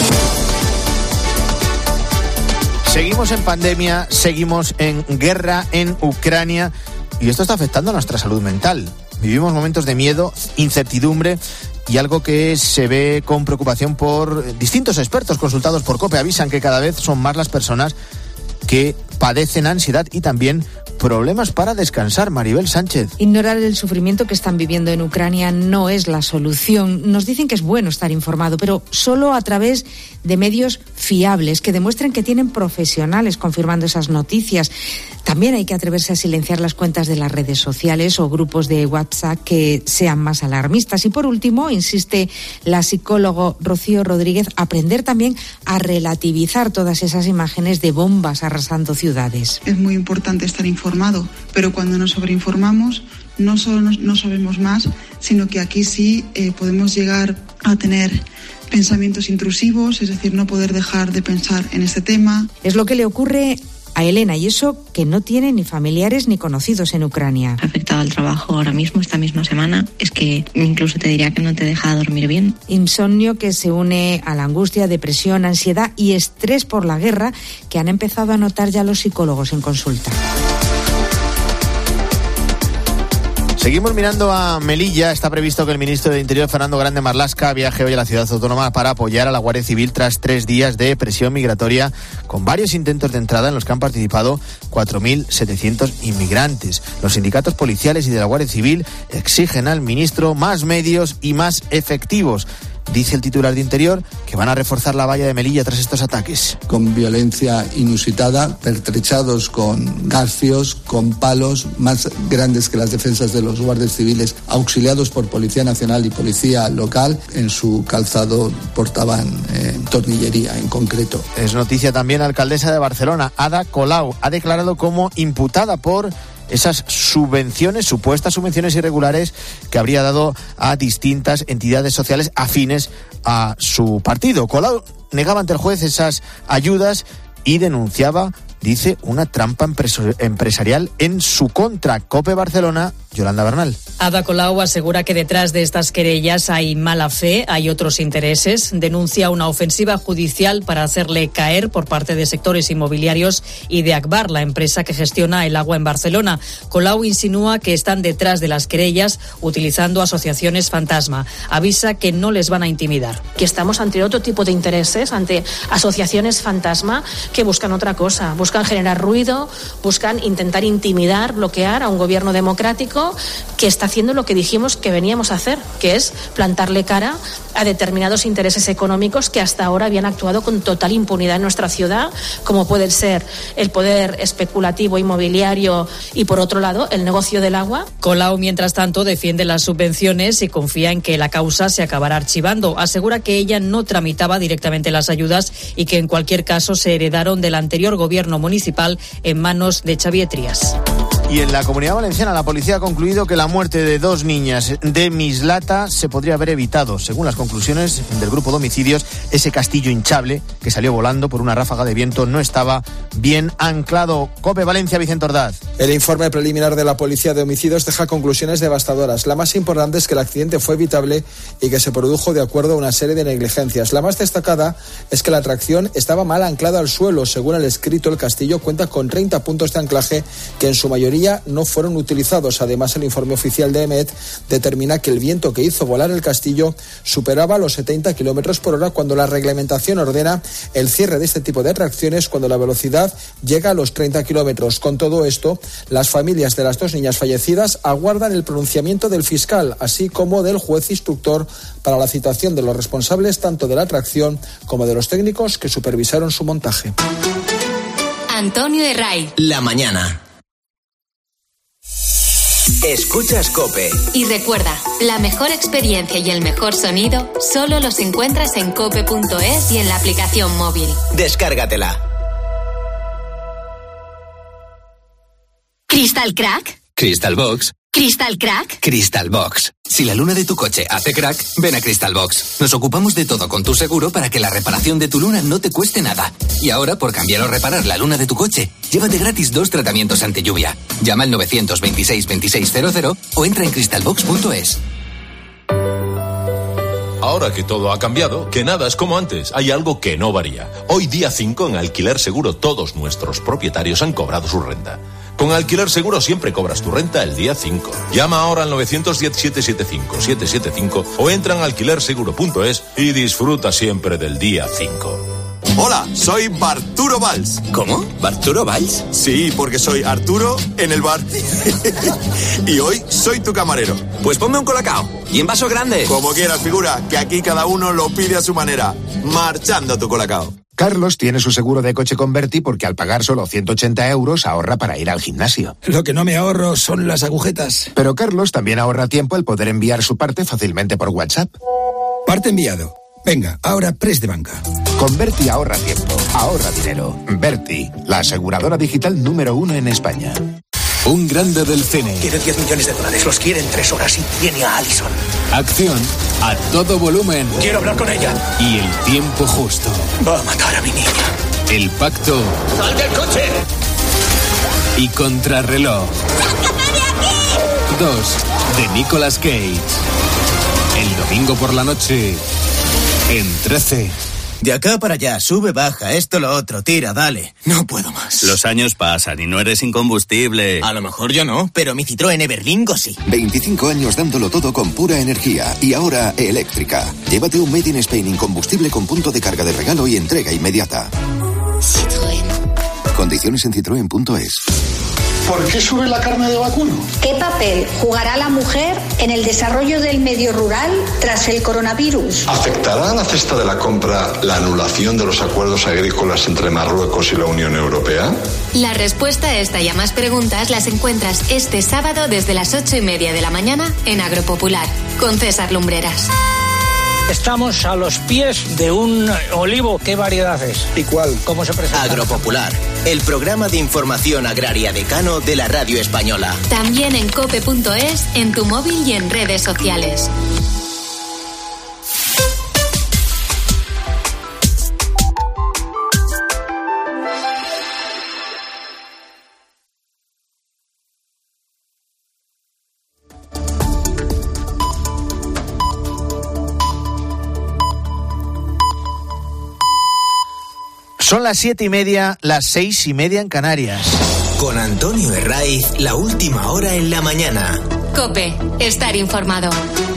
Speaker 1: Seguimos en pandemia, seguimos en guerra en Ucrania y esto está afectando a nuestra salud mental. Vivimos momentos de miedo, incertidumbre y algo que se ve con preocupación por distintos expertos consultados por COPE. Avisan que cada vez son más las personas que padecen ansiedad y también problemas para descansar. Maribel Sánchez.
Speaker 26: Ignorar el sufrimiento que están viviendo en Ucrania no es la solución. Nos dicen que es bueno estar informado, pero solo a través de medios fiables que demuestren que tienen profesionales confirmando esas noticias. También hay que atreverse a silenciar las cuentas de las redes sociales o grupos de WhatsApp que sean más alarmistas. Y por último, insiste la psicóloga Rocío Rodríguez, aprender también a relativizar todas esas imágenes de bombas arrasando ciudades.
Speaker 27: Es muy importante estar informado, pero cuando nos sobreinformamos no solo no sabemos más, sino que aquí sí podemos llegar a tener pensamientos intrusivos, es decir, no poder dejar de pensar en este tema.
Speaker 26: Es lo que le ocurre a Elena, y eso que no tiene ni familiares ni conocidos en Ucrania.
Speaker 28: Afectado al trabajo ahora mismo, esta misma semana, es que incluso te diría que no te deja dormir bien.
Speaker 26: Insomnio que se une a la angustia, depresión, ansiedad y estrés por la guerra que han empezado a notar ya los psicólogos en consulta.
Speaker 1: Seguimos mirando a Melilla. Está previsto que el ministro de Interior, Fernando Grande Marlaska, viaje hoy a la ciudad autónoma para apoyar a la Guardia Civil tras 3 días de presión migratoria, con varios intentos de entrada en los que han participado 4.700 inmigrantes. Los sindicatos policiales y de la Guardia Civil exigen al ministro más medios y más efectivos. dice el titular de Interior, que van a reforzar la valla de Melilla tras estos ataques.
Speaker 10: Con violencia inusitada, pertrechados con garfios, con palos más grandes que las defensas de los guardias civiles, auxiliados por Policía Nacional y Policía Local. En su calzado portaban tornillería en concreto.
Speaker 1: Es noticia también la alcaldesa de Barcelona, Ada Colau, ha declarado como imputada por esas subvenciones, supuestas subvenciones irregulares que habría dado a distintas entidades sociales afines a su partido. Colau negaba ante el juez esas ayudas y denunciaba, dice, una trampa empresarial en su contra. COPE Barcelona, Yolanda Bernal.
Speaker 12: Ada Colau asegura que detrás de estas querellas hay mala fe, hay otros intereses. Denuncia una ofensiva judicial para hacerle caer por parte de sectores inmobiliarios y de Agbar, la empresa que gestiona el agua en Barcelona. Colau insinúa que están detrás de las querellas utilizando asociaciones fantasma. Avisa que no les van a intimidar.
Speaker 13: Que estamos ante otro tipo de intereses, ante asociaciones fantasma que buscan otra cosa. Buscan generar ruido, buscan intentar intimidar, bloquear a un gobierno democrático que está haciendo lo que dijimos que veníamos a hacer, que es plantarle cara a determinados intereses económicos que hasta ahora habían actuado con total impunidad en nuestra ciudad, como puede ser el poder especulativo inmobiliario y, por otro lado, el negocio del agua.
Speaker 12: Colau, mientras tanto, defiende las subvenciones y confía en que la causa se acabará archivando. Asegura que ella no tramitaba directamente las ayudas y que en cualquier caso se heredaron del anterior gobierno municipal en manos de Xavier Trias.
Speaker 1: Y en la Comunidad Valenciana la policía ha concluido que la muerte de 2 niñas de Mislata se podría haber evitado. Según las conclusiones del grupo de homicidios, ese castillo hinchable que salió volando por una ráfaga de viento no estaba bien anclado. COPE Valencia, Vicente Ordaz.
Speaker 14: El informe preliminar de la Policía de Homicidios deja conclusiones devastadoras. La más importante es que el accidente fue evitable y que se produjo de acuerdo a una serie de negligencias. La más destacada es que la tracción estaba mal anclada al suelo. Según el escrito, el castillo cuenta con 30 puntos de anclaje que en su mayoría no fueron utilizados. Además, el informe oficial de EMET determina que el viento que hizo volar el castillo superaba los 70 kilómetros por hora cuando la reglamentación ordena el cierre de este tipo de atracciones cuando la velocidad llega a los 30 kilómetros. Con todo esto, las familias de las 2 niñas fallecidas aguardan el pronunciamiento del fiscal, así como del juez instructor para la citación de los responsables tanto de la atracción como de los técnicos que supervisaron su montaje.
Speaker 3: Antonio Herray.
Speaker 2: La mañana. Escuchas COPE.
Speaker 3: Y recuerda, la mejor experiencia y el mejor sonido solo los encuentras en cope.es y en la aplicación móvil.
Speaker 2: Descárgatela.
Speaker 3: ¿Crystal Crack?
Speaker 15: Crystal Box.
Speaker 3: ¿Crystal Crack?
Speaker 15: Crystal Box. Si la luna de tu coche hace crack, ven a Crystal Box. Nos ocupamos de todo con tu seguro para que la reparación de tu luna no te cueste nada. Y ahora, por cambiar o reparar la luna de tu coche, llévate gratis 2 tratamientos ante lluvia. Llama al 926 2600 o entra en crystalbox.es.
Speaker 16: Ahora que todo ha cambiado, que nada es como antes, hay algo que no varía. Hoy día 5 en Alquiler Seguro todos nuestros propietarios han cobrado su renta. Con Alquiler Seguro siempre cobras tu renta el día 5. Llama ahora al 910-775-775 o entra en alquilerseguro.es y disfruta siempre del día 5.
Speaker 18: Hola, soy Barturo Valls.
Speaker 15: ¿Cómo? ¿Barturo Valls?
Speaker 18: Sí, porque soy Arturo en el bar. Y hoy soy tu camarero.
Speaker 15: Pues ponme un colacao. Y en vaso grande.
Speaker 18: Como quieras, figura, que aquí cada uno lo pide a su manera. Marchando tu colacao.
Speaker 19: Carlos tiene su seguro de coche con Berti porque al pagar solo 180 euros ahorra para ir al gimnasio.
Speaker 29: Lo que no me ahorro son las agujetas.
Speaker 19: Pero Carlos también ahorra tiempo el poder enviar su parte fácilmente por WhatsApp.
Speaker 29: Parte enviado. Venga, ahora press de banca.
Speaker 19: Con Berti ahorra tiempo, ahorra dinero. Berti, la aseguradora digital número 1 en España.
Speaker 30: Un grande del cine.
Speaker 31: Quiere 10 millones de dólares, los quiere en 3 horas y tiene a Allison.
Speaker 30: Acción a todo volumen.
Speaker 31: Quiero hablar con ella.
Speaker 30: Y el tiempo justo.
Speaker 31: Va a matar a mi niña.
Speaker 30: El pacto.
Speaker 31: ¡Sal del coche!
Speaker 30: Y contrarreloj.
Speaker 31: ¡Sácame de aquí!
Speaker 30: 2 de Nicolas Cage. El domingo por la noche en 13.
Speaker 32: De acá para allá, sube, baja, esto, lo otro, tira, dale. No puedo más.
Speaker 33: Los años pasan y no eres incombustible.
Speaker 32: A lo mejor yo no, pero mi Citroën Everlingo sí.
Speaker 34: 25 años dándolo todo con pura energía y ahora eléctrica. Llévate un Made in Spain incombustible con punto de carga de regalo y entrega inmediata.
Speaker 3: Citroën.
Speaker 34: Condiciones en citroen.es.
Speaker 4: ¿Por qué sube la carne de vacuno?
Speaker 5: ¿Qué papel jugará la mujer en el desarrollo del medio rural tras el coronavirus?
Speaker 4: ¿Afectará a la cesta de la compra la anulación de los acuerdos agrícolas entre Marruecos y la Unión Europea?
Speaker 3: La respuesta a esta y a más preguntas las encuentras este sábado desde las 8:30 de la mañana en Agropopular, con César Lumbreras.
Speaker 6: Estamos a los pies de un olivo. ¿Qué variedad es?
Speaker 4: ¿Y cuál?
Speaker 6: ¿Cómo se presenta?
Speaker 2: Agropopular, el programa de información agraria decano de la radio española.
Speaker 3: También en cope.es, en tu móvil y en redes sociales.
Speaker 1: Son las 7:30, las 6:30 en Canarias.
Speaker 2: Con Antonio Herraiz, la última hora en la mañana.
Speaker 3: COPE, estar informado.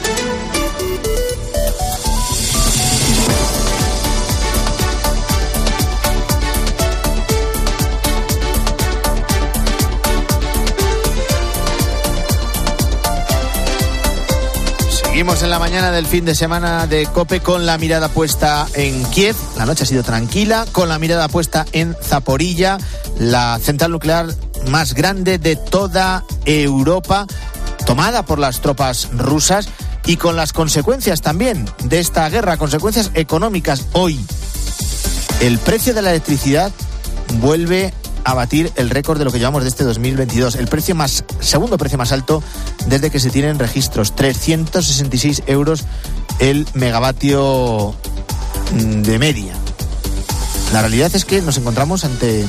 Speaker 1: Seguimos en la mañana del fin de semana de COPE con la mirada puesta en Kiev. La noche ha sido tranquila, con la mirada puesta en Zaporilla, la central nuclear más grande de toda Europa, tomada por las tropas rusas, y con las consecuencias también de esta guerra, consecuencias económicas. Hoy, el precio de la electricidad vuelve a batir el récord de lo que llevamos de este 2022. El segundo precio más alto desde que se tienen registros, 366 euros el megavatio de media. La realidad es que nos encontramos ante,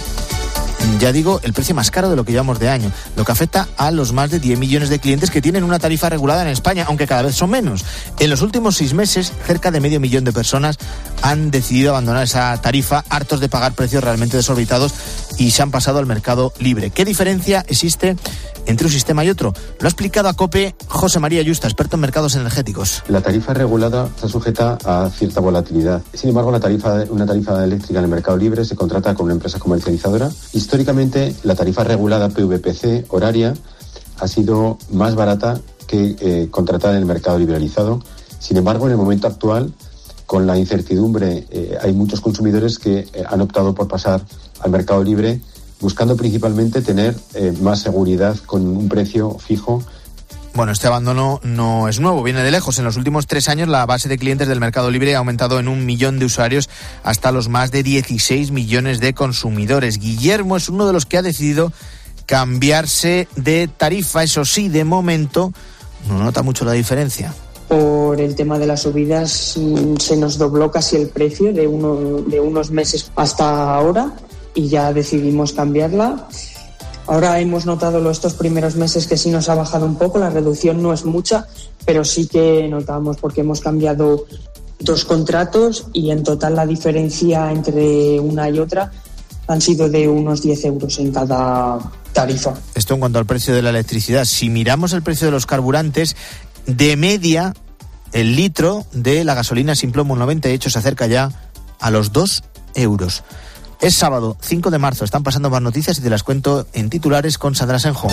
Speaker 1: ya digo, el precio más caro de lo que llevamos de año, lo que afecta a los más de 10 millones de clientes que tienen una tarifa regulada en España, aunque cada vez son menos. En los últimos 6 meses, cerca de 500.000 de personas han decidido abandonar esa tarifa, hartos de pagar precios realmente desorbitados, y se han pasado al mercado libre. ¿Qué diferencia existe entre un sistema y otro? Lo ha explicado a COPE José María Yusta, experto en mercados energéticos.
Speaker 7: La tarifa regulada está sujeta a cierta volatilidad. Sin embargo, una tarifa eléctrica en el mercado libre se contrata con una empresa comercializadora. Históricamente, la tarifa regulada PVPC horaria ha sido más barata que contratada en el mercado liberalizado. Sin embargo, en el momento actual, con la incertidumbre, hay muchos consumidores que han optado por pasar al mercado libre, buscando principalmente tener más seguridad con un precio fijo.
Speaker 1: Bueno, este abandono no es nuevo, viene de lejos. En los últimos 3 años la base de clientes del mercado libre ha aumentado en 1 millón de usuarios hasta los más de 16 millones de consumidores. Guillermo es uno de los que ha decidido cambiarse de tarifa. Eso sí, de momento no nota mucho la diferencia.
Speaker 8: Por el tema de las subidas se nos dobló casi el precio de unos meses hasta ahora, y ya decidimos cambiarla. Ahora hemos notado estos primeros meses que sí nos ha bajado un poco, la reducción no es mucha, pero sí que notamos porque hemos cambiado 2 contratos y en total la diferencia entre una y otra han sido de unos 10 euros en cada tarifa.
Speaker 1: Esto en cuanto al precio de la electricidad. Si miramos el precio de los carburantes, de media el litro de la gasolina sin plomo 98 se acerca ya a los 2 euros. Es sábado, 5 de marzo. Están pasando más noticias y te las cuento en titulares con Sandra Senjo.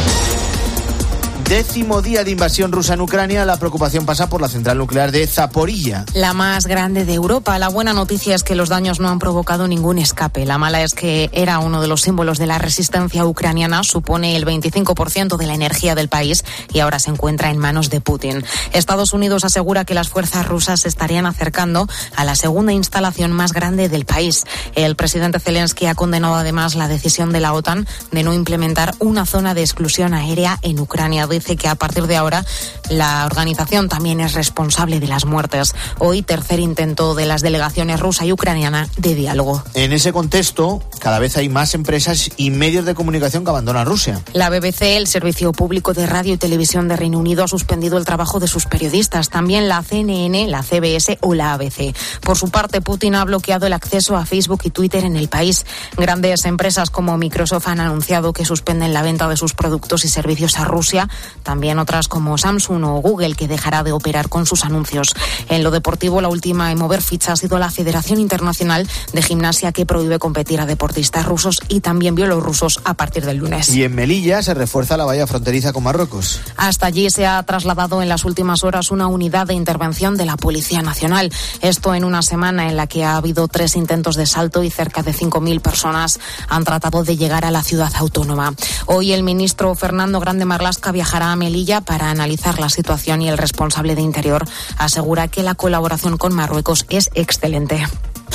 Speaker 1: 10º día de invasión rusa en Ucrania. La preocupación pasa por la central nuclear de Zaporilla,
Speaker 26: la más grande de Europa. La buena noticia es que los daños no han provocado ningún escape. La mala es que era uno de los símbolos de la resistencia ucraniana. Supone el 25% de la energía del país y ahora se encuentra en manos de Putin. Estados Unidos asegura que las fuerzas rusas se estarían acercando a la segunda instalación más grande del país. El presidente Zelensky ha condenado además la decisión de la OTAN de no implementar una zona de exclusión aérea en Ucrania. Dice que a partir de ahora la organización también es responsable de las muertes. Hoy, tercer intento de las delegaciones rusa y ucraniana de diálogo.
Speaker 1: En ese contexto, cada vez hay más empresas y medios de comunicación que abandonan Rusia.
Speaker 26: La BBC, el servicio público de radio y televisión de Reino Unido, ha suspendido el trabajo de sus periodistas. También la CNN, la CBS o la ABC. Por su parte, Putin ha bloqueado el acceso a Facebook y Twitter en el país. Grandes empresas como Microsoft han anunciado que suspenden la venta de sus productos y servicios a Rusia
Speaker 9: también otras como Samsung o Google, que dejará de operar con sus anuncios. En lo deportivo, la última en mover ficha ha sido la Federación Internacional de Gimnasia, que prohíbe competir a deportistas rusos y también bielorrusos a partir del lunes.
Speaker 1: Y en Melilla se refuerza la valla fronteriza con Marruecos.
Speaker 9: Hasta allí se ha trasladado en las últimas horas una unidad de intervención de la Policía Nacional. Esto en una semana en la que ha habido 3 intentos de salto y cerca de 5.000 personas han tratado de llegar a la ciudad autónoma. Hoy el ministro Fernando Grande Marlaska viajará a Melilla para analizar la situación y el responsable de Interior asegura que la colaboración con Marruecos es excelente.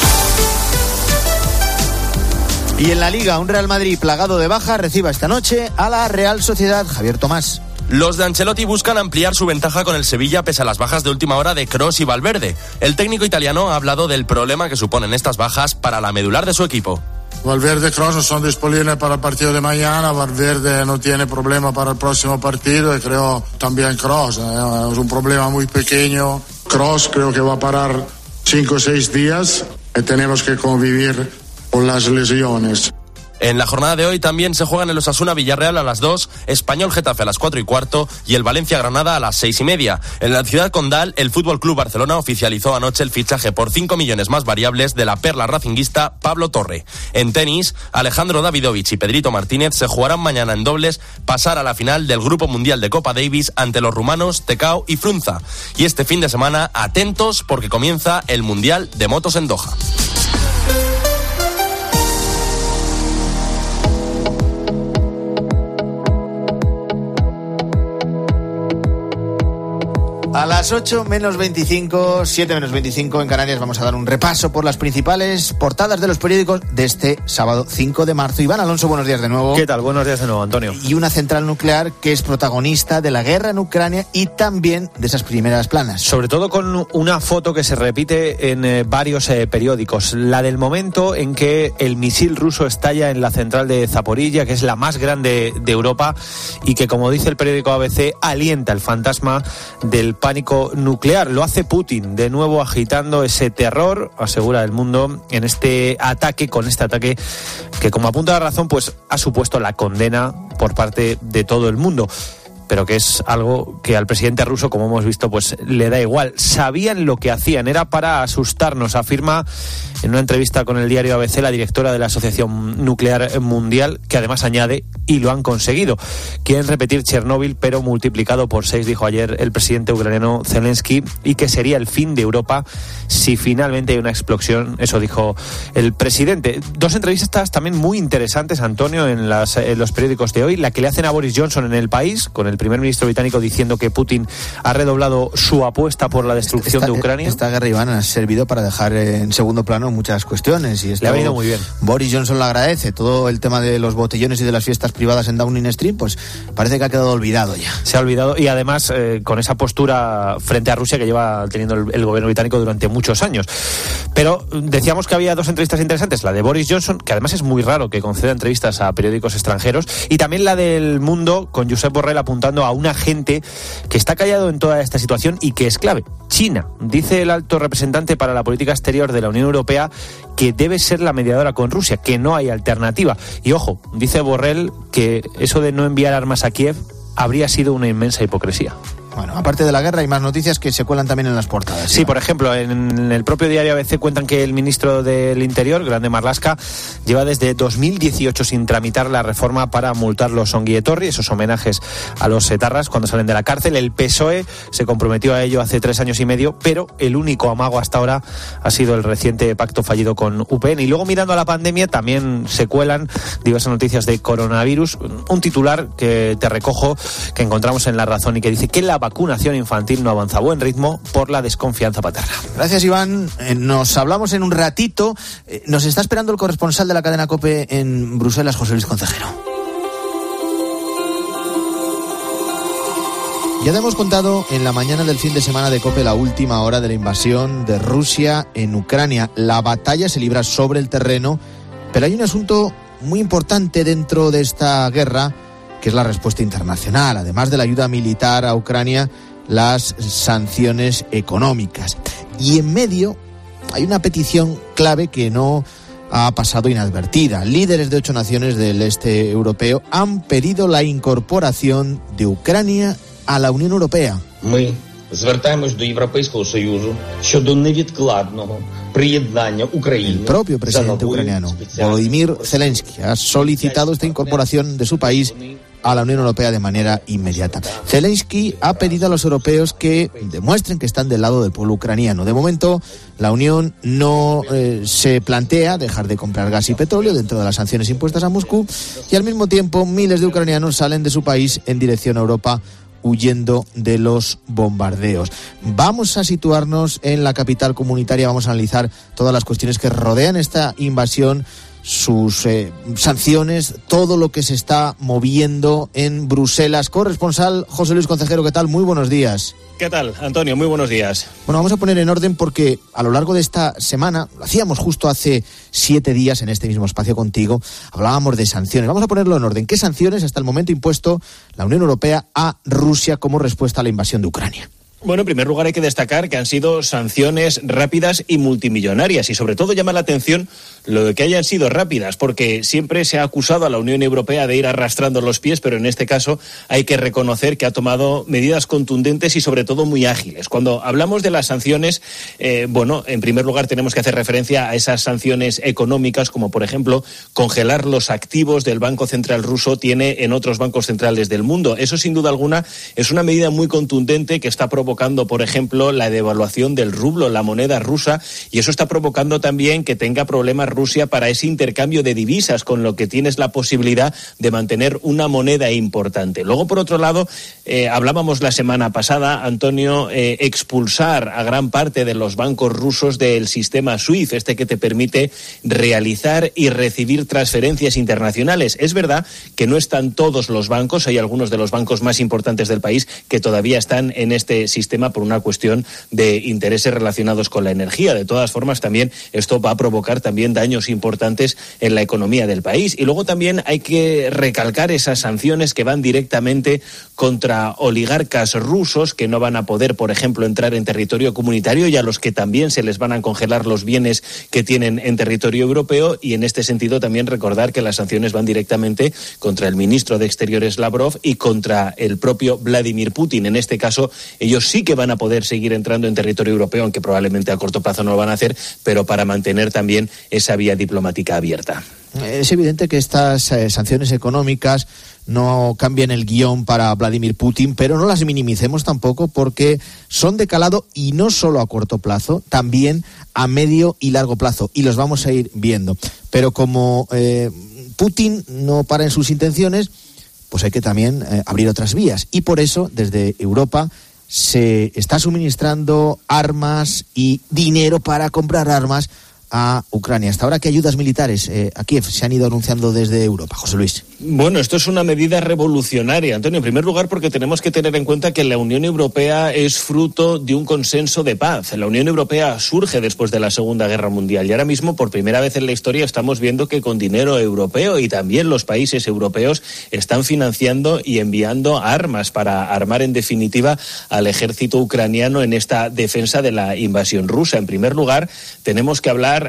Speaker 1: Y en la Liga, un Real Madrid plagado de bajas recibe esta noche a la Real Sociedad. Javier Tomás.
Speaker 10: Los de Ancelotti buscan ampliar su ventaja con el Sevilla pese a las bajas de última hora de Kroos y Valverde. El técnico italiano ha hablado del problema que suponen estas bajas para la medular de su equipo.
Speaker 11: Valverde y Kroos no son disponibles para el partido de mañana. Valverde no tiene problema para el próximo partido y creo también Kroos. Es un problema muy pequeño. Kroos creo que va a parar 5 o 6 días y tenemos que convivir con las lesiones.
Speaker 10: En la jornada de hoy también se juegan el Osasuna Villarreal a las 2, Español Getafe a las 4:15 y el Valencia Granada a las 6:30. En la ciudad condal, el FC Barcelona oficializó anoche el fichaje por 5 millones más variables de la perla racinguista Pablo Torre. En tenis, Alejandro Davidovich y Pedrito Martínez se jugarán mañana en dobles pasar a la final del Grupo Mundial de Copa Davis ante los rumanos Tecao y Frunza. Y este fin de semana, atentos porque comienza el Mundial de Motos en Doha.
Speaker 1: A las 8 menos 25, 7 menos 25 en Canarias vamos a dar un repaso por las principales portadas de los periódicos de este sábado 5 de marzo. Iván Alonso, buenos días de nuevo.
Speaker 12: ¿Qué tal? Buenos días de nuevo, Antonio.
Speaker 1: Y una central nuclear que es protagonista de la guerra en Ucrania y también de esas primeras planas.
Speaker 12: Sobre todo con una foto que se repite en varios periódicos. La del momento en que el misil ruso estalla en la central de Zaporilla, que es la más grande de Europa y que, como dice el periódico ABC, alienta el fantasma del pánico nuclear. Lo hace Putin, de nuevo agitando ese terror, asegura El Mundo, en este ataque, con este ataque que, como apunta la razón, pues ha supuesto la condena por parte de todo el mundo, pero que es algo que al presidente ruso, como hemos visto, pues le da igual. Sabían lo que hacían, era para asustarnos, afirma en una entrevista con el diario ABC la directora de la Asociación Nuclear Mundial, que además añade, y lo han conseguido. Quieren repetir Chernóbil, pero multiplicado por 6, dijo ayer el presidente ucraniano Zelensky, y que sería el fin de Europa si finalmente hay una explosión. Eso dijo el presidente. 2 entrevistas también muy interesantes, Antonio, en los periódicos de hoy. La que le hacen a Boris Johnson en El País, con el primer ministro británico diciendo que Putin ha redoblado su apuesta por la destrucción de Ucrania.
Speaker 1: Esta guerra, Iván, ha servido para dejar en segundo plano muchas cuestiones. Y
Speaker 12: le ha venido muy bien.
Speaker 1: Boris Johnson lo agradece. Todo el tema de los botellones y de las fiestas privadas en Downing Street, pues parece que ha quedado olvidado ya.
Speaker 12: Se ha olvidado, y además con esa postura frente a Rusia que lleva teniendo el gobierno británico durante muchos años. Pero decíamos que había 2 entrevistas interesantes. La de Boris Johnson, que además es muy raro que conceda entrevistas a periódicos extranjeros, y también la del Mundo, con Josep Borrell apuntando a un agente que está callado en toda esta situación y que es clave. China. Dice el alto representante para la política exterior de la Unión Europea que debe ser la mediadora con Rusia, que no hay alternativa. Y ojo, dice Borrell que eso de no enviar armas a Kiev habría sido una inmensa hipocresía.
Speaker 1: Bueno, aparte de la guerra hay más noticias que se cuelan también en las portadas.
Speaker 12: Sí, por ejemplo, en el propio diario ABC cuentan que el ministro del Interior, Grande Marlaska, lleva desde 2018 sin tramitar la reforma para multar los Ongi Etorri, esos homenajes a los etarras cuando salen de la cárcel. El PSOE se comprometió a ello hace 3 años y medio, pero el único amago hasta ahora ha sido el reciente pacto fallido con UPN. Y luego, mirando a la pandemia, también se cuelan diversas noticias de coronavirus. Un titular que te recojo, que encontramos en La Razón, y que dice que la vacunación infantil no avanza a buen ritmo por la desconfianza paterna.
Speaker 1: Gracias, Iván. Nos hablamos en un ratito. Nos está esperando el corresponsal de la cadena COPE en Bruselas, José Luis Concejero. Ya te hemos contado en la mañana del fin de semana de COPE la última hora de la invasión de Rusia en Ucrania. La batalla se libra sobre el terreno, pero hay un asunto muy importante dentro de esta guerra, que es la respuesta internacional. Además de la ayuda militar a Ucrania, las sanciones económicas. Y en medio hay una petición clave que no ha pasado inadvertida. Líderes de 8 naciones del este europeo han pedido la incorporación de Ucrania a la Unión Europea.
Speaker 13: Ми звертаємось до Європейського Союзу щодо невідкладного приєднання України.
Speaker 1: El propio presidente ucraniano, Volodymyr Zelensky, ha solicitado esta incorporación de su país a la Unión Europea de manera inmediata. Zelensky ha pedido a los europeos que demuestren que están del lado del pueblo ucraniano. De momento, la Unión no se plantea dejar de comprar gas y petróleo dentro de las sanciones impuestas a Moscú, y al mismo tiempo miles de ucranianos salen de su país en dirección a Europa huyendo de los bombardeos. Vamos a situarnos en la capital comunitaria, vamos a analizar todas las cuestiones que rodean esta invasión, sus sanciones, todo lo que se está moviendo en Bruselas. Corresponsal José Luis Concejero, ¿qué tal? Muy buenos días.
Speaker 12: ¿Qué tal, Antonio? Muy buenos días.
Speaker 1: Bueno, vamos a poner en orden porque a lo largo de esta semana, lo hacíamos justo hace 7 días en este mismo espacio contigo, hablábamos de sanciones. Vamos a ponerlo en orden. ¿Qué sanciones hasta el momento ha impuesto la Unión Europea a Rusia como respuesta a la invasión de Ucrania?
Speaker 12: Bueno, en primer lugar hay que destacar que han sido sanciones rápidas y multimillonarias, y sobre todo llama la atención lo de que hayan sido rápidas, porque siempre se ha acusado a la Unión Europea de ir arrastrando los pies, pero en este caso hay que reconocer que ha tomado medidas contundentes y sobre todo muy ágiles. Cuando hablamos de las sanciones, en primer lugar tenemos que hacer referencia a esas sanciones económicas, como por ejemplo congelar los activos del Banco Central ruso tiene en otros bancos centrales del mundo. Eso sin duda alguna es una medida muy contundente que está provocando, por ejemplo, la devaluación del rublo, la moneda rusa, y eso está provocando también que tenga problemas Rusia para ese intercambio de divisas, con lo que tienes la posibilidad de mantener una moneda importante. Luego, por otro lado, hablábamos la semana pasada, Antonio, expulsar a gran parte de los bancos rusos del sistema SWIFT, este que te permite realizar y recibir transferencias internacionales. Es verdad que no están todos los bancos, hay algunos de los bancos más importantes del país que todavía están en este sistema por una cuestión de intereses relacionados con la energía. De todas formas, también esto va a provocar también daños importantes en la economía del país. Y luego también hay que recalcar esas sanciones que van directamente contra oligarcas rusos que no van a poder, por ejemplo, entrar en territorio comunitario, y a los que también se les van a congelar los bienes que tienen en territorio europeo. Y en este sentido también recordar que las sanciones van directamente contra el ministro de Exteriores Lavrov y contra el propio Vladimir Putin. En este caso, ellos sí que van a poder seguir entrando en territorio europeo, aunque probablemente a corto plazo no lo van a hacer, pero para mantener también esa vía diplomática abierta.
Speaker 1: Es evidente que estas sanciones económicas no cambian el guión para Vladimir Putin, pero no las minimicemos tampoco, porque son de calado, y no solo a corto plazo, también a medio y largo plazo, y los vamos a ir viendo. Pero como Putin no para en sus intenciones, pues hay que también abrir otras vías, y por eso desde Europa se está suministrando armas y dinero para comprar armas a Ucrania. Hasta ahora, ¿qué ayudas militares a Kiev se han ido anunciando desde Europa, José Luis?
Speaker 12: Bueno, esto es una medida revolucionaria, Antonio, en primer lugar porque tenemos que tener en cuenta que la Unión Europea es fruto de un consenso de paz. La Unión Europea surge después de la Segunda Guerra Mundial, y ahora mismo, por primera vez en la historia, estamos viendo que con dinero europeo, y también los países europeos están financiando y enviando armas para armar en definitiva al ejército ucraniano en esta defensa de la invasión rusa. En primer lugar, tenemos que hablar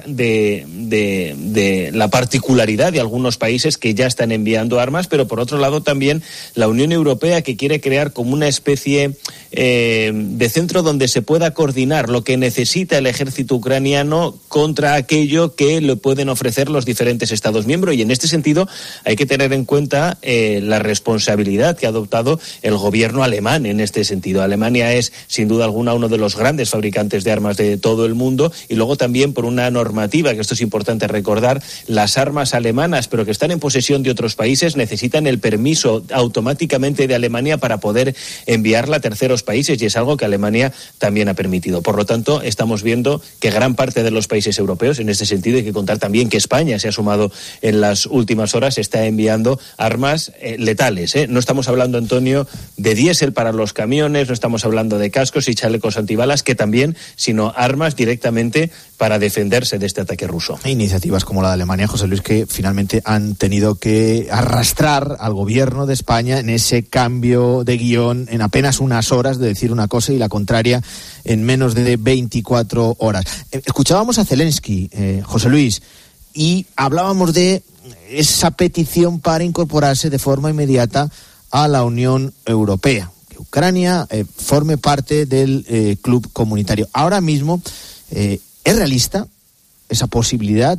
Speaker 12: de la particularidad de algunos países que ya están enviando armas, pero por otro lado también la Unión Europea, que quiere crear como una especie de centro donde se pueda coordinar lo que necesita el ejército ucraniano contra aquello que le pueden ofrecer los diferentes Estados miembros. Y en este sentido hay que tener en cuenta la responsabilidad que ha adoptado el gobierno alemán en este sentido. Alemania es sin duda alguna uno de los grandes fabricantes de armas de todo el mundo, y luego también por una normativa, que esto es importante recordar, las armas alemanas, pero que están en posesión de otros países, necesitan el permiso automáticamente de Alemania para poder enviarla a terceros países, y es algo que Alemania también ha permitido. Por lo tanto, estamos viendo que gran parte de los países europeos, en este sentido hay que contar también que España se ha sumado en las últimas horas, está enviando armas letales. No estamos hablando, Antonio, de diésel para los camiones, no estamos hablando de cascos y chalecos antibalas, que también, sino armas directamente para defenderse de este ataque ruso.
Speaker 1: Iniciativas como la de Alemania, José Luis, que finalmente han tenido que arrastrar al gobierno de España en ese cambio de guión en apenas unas horas, de decir una cosa y la contraria en menos de 24 horas. Escuchábamos a Zelensky, José Luis, y hablábamos de esa petición para incorporarse de forma inmediata a la Unión Europea, que Ucrania forme parte del club comunitario. Ahora mismo, ¿es realista esa posibilidad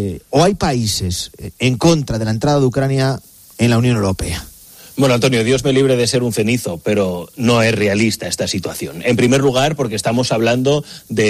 Speaker 1: o hay países en contra de la entrada de Ucrania en la Unión Europea?
Speaker 12: Bueno, Antonio, Dios me libre de ser un cenizo, pero no es realista esta situación. En primer lugar, porque estamos hablando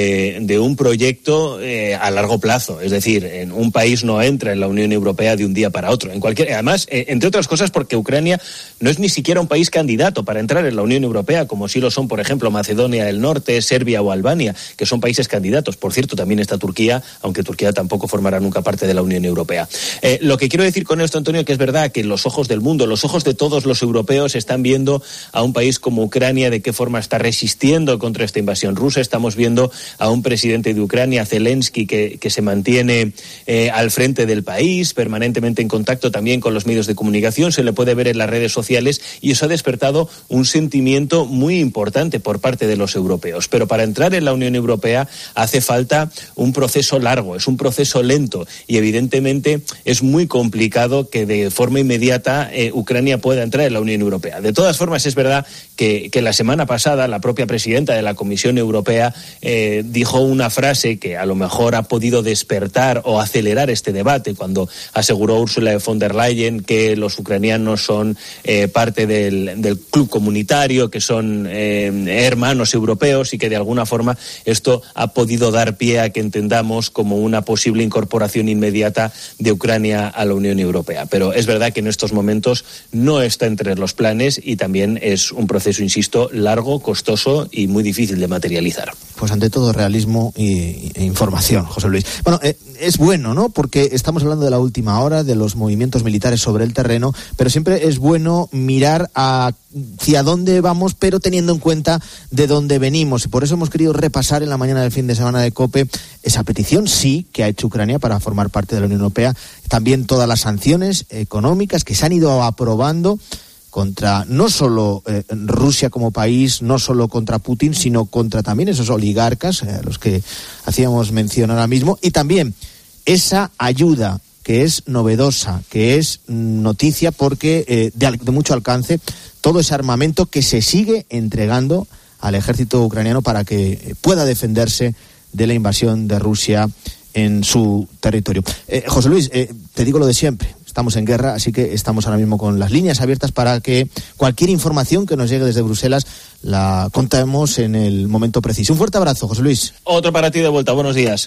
Speaker 12: de un proyecto a largo plazo. Es decir, un país no entra en la Unión Europea de un día para otro. Además, entre otras cosas, porque Ucrania no es ni siquiera un país candidato para entrar en la Unión Europea, como sí lo son, por ejemplo, Macedonia del Norte, Serbia o Albania, que son países candidatos. Por cierto, también está Turquía, aunque Turquía tampoco formará nunca parte de la Unión Europea. Lo que quiero decir con esto, Antonio, que es verdad que los ojos del mundo, los ojos de todos los europeos están viendo a un país como Ucrania de qué forma está resistiendo contra esta invasión rusa. Estamos viendo a un presidente de Ucrania, Zelensky, que se mantiene al frente del país, permanentemente en contacto también con los medios de comunicación, se le puede ver en las redes sociales, y eso ha despertado un sentimiento muy importante por parte de los europeos. Pero para entrar en la Unión Europea hace falta un proceso largo, es un proceso lento, y evidentemente es muy complicado que de forma inmediata Ucrania pueda entrar en la Unión Europea. De todas formas, es verdad que la semana pasada la propia presidenta de la Comisión Europea dijo una frase que a lo mejor ha podido despertar o acelerar este debate, cuando aseguró Ursula von der Leyen que los ucranianos son parte del club comunitario, que son hermanos europeos, y que de alguna forma esto ha podido dar pie a que entendamos como una posible incorporación inmediata de Ucrania a la Unión Europea. Pero es verdad que en estos momentos no está entre los planes, y también es un proceso, insisto, largo, costoso y muy difícil de materializar.
Speaker 1: Pues ante todo realismo e información, José Luis. Bueno, es bueno, ¿no? Porque estamos hablando de la última hora, de los movimientos militares sobre el terreno, pero siempre es bueno mirar hacia dónde vamos, pero teniendo en cuenta de dónde venimos. Y por eso hemos querido repasar en la mañana del fin de semana de COPE esa petición, sí, que ha hecho Ucrania para formar parte de la Unión Europea. También todas las sanciones económicas que se han ido aprobando contra no solo Rusia como país, no solo contra Putin, sino contra también esos oligarcas, a los que hacíamos mención ahora mismo, y también esa ayuda que es novedosa, que es noticia porque de mucho alcance, todo ese armamento que se sigue entregando al ejército ucraniano para que pueda defenderse de la invasión de Rusia en su territorio. José Luis, te digo lo de siempre. Estamos en guerra, así que estamos ahora mismo con las líneas abiertas para que cualquier información que nos llegue desde Bruselas la contemos en el momento preciso. Un fuerte abrazo, José Luis.
Speaker 12: Otro para ti de vuelta, buenos días.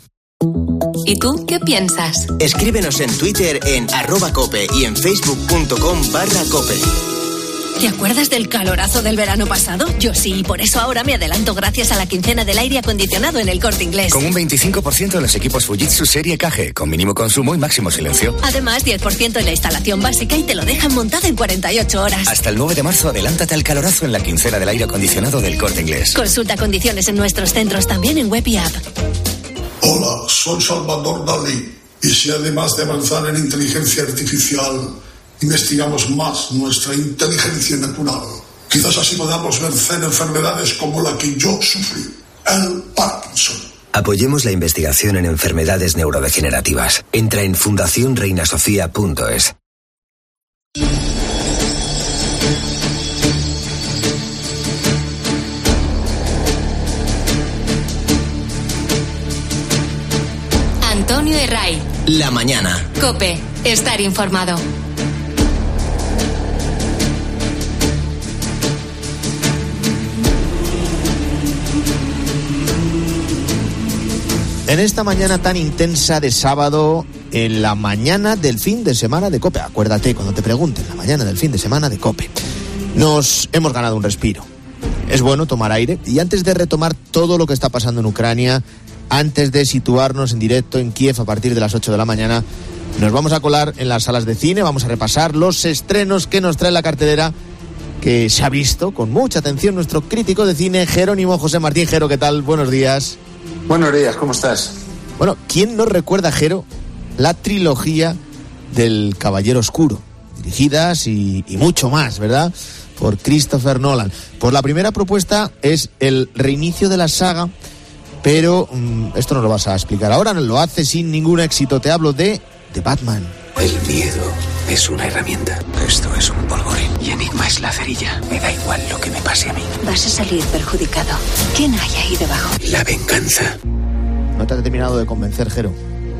Speaker 3: ¿Y tú qué piensas?
Speaker 2: Escríbenos en Twitter en @cope y en facebook.com/cope.
Speaker 14: ¿Te acuerdas del calorazo del verano pasado? Yo sí, y por eso ahora me adelanto gracias a la quincena del aire acondicionado en El Corte Inglés.
Speaker 15: Con un 25% en los equipos Fujitsu serie KG, con mínimo consumo y máximo silencio.
Speaker 14: Además, 10% en la instalación básica y te lo dejan montado en 48 horas.
Speaker 15: Hasta el 9 de marzo adelántate al calorazo en la quincena del aire acondicionado del Corte Inglés.
Speaker 14: Consulta condiciones en nuestros centros, también en web y app.
Speaker 11: Hola, soy Salvador Dalí. Y si además de avanzar en inteligencia artificial, investigamos más nuestra inteligencia natural, quizás así podamos vencer enfermedades como la que yo sufrí, el Parkinson.
Speaker 15: Apoyemos la investigación en enfermedades neurodegenerativas. Entra en fundacionreinasofía.es.
Speaker 3: Antonio Herray.
Speaker 2: La mañana.
Speaker 3: COPE. Estar informado.
Speaker 1: En esta mañana tan intensa de sábado, en la mañana del fin de semana de COPE, acuérdate cuando te pregunten, la mañana del fin de semana de COPE, nos hemos ganado un respiro. Es bueno tomar aire, y antes de retomar todo lo que está pasando en Ucrania, antes de situarnos en directo en Kiev a partir de las 8 de la mañana, nos vamos a colar en las salas de cine, vamos a repasar los estrenos que nos trae la cartelera, que se ha visto con mucha atención nuestro crítico de cine, Jerónimo José Martín. Jero, ¿qué tal? Buenos días.
Speaker 16: Buenos días, ¿cómo estás?
Speaker 1: Bueno, ¿quién no recuerda, Jero, la trilogía del Caballero Oscuro? Dirigidas y mucho más, ¿verdad?, por Christopher Nolan. Pues la primera propuesta es el reinicio de la saga pero esto no lo vas a explicar ahora, lo hace sin ningún éxito. Te hablo de Batman.
Speaker 17: El miedo es una herramienta. Esto es un polvorín y Enigma es la cerilla. Me da igual lo que me pase a mí.
Speaker 14: Vas a salir perjudicado. ¿Quién hay ahí debajo?
Speaker 17: La venganza.
Speaker 1: ¿No te ha terminado de convencer, Jero?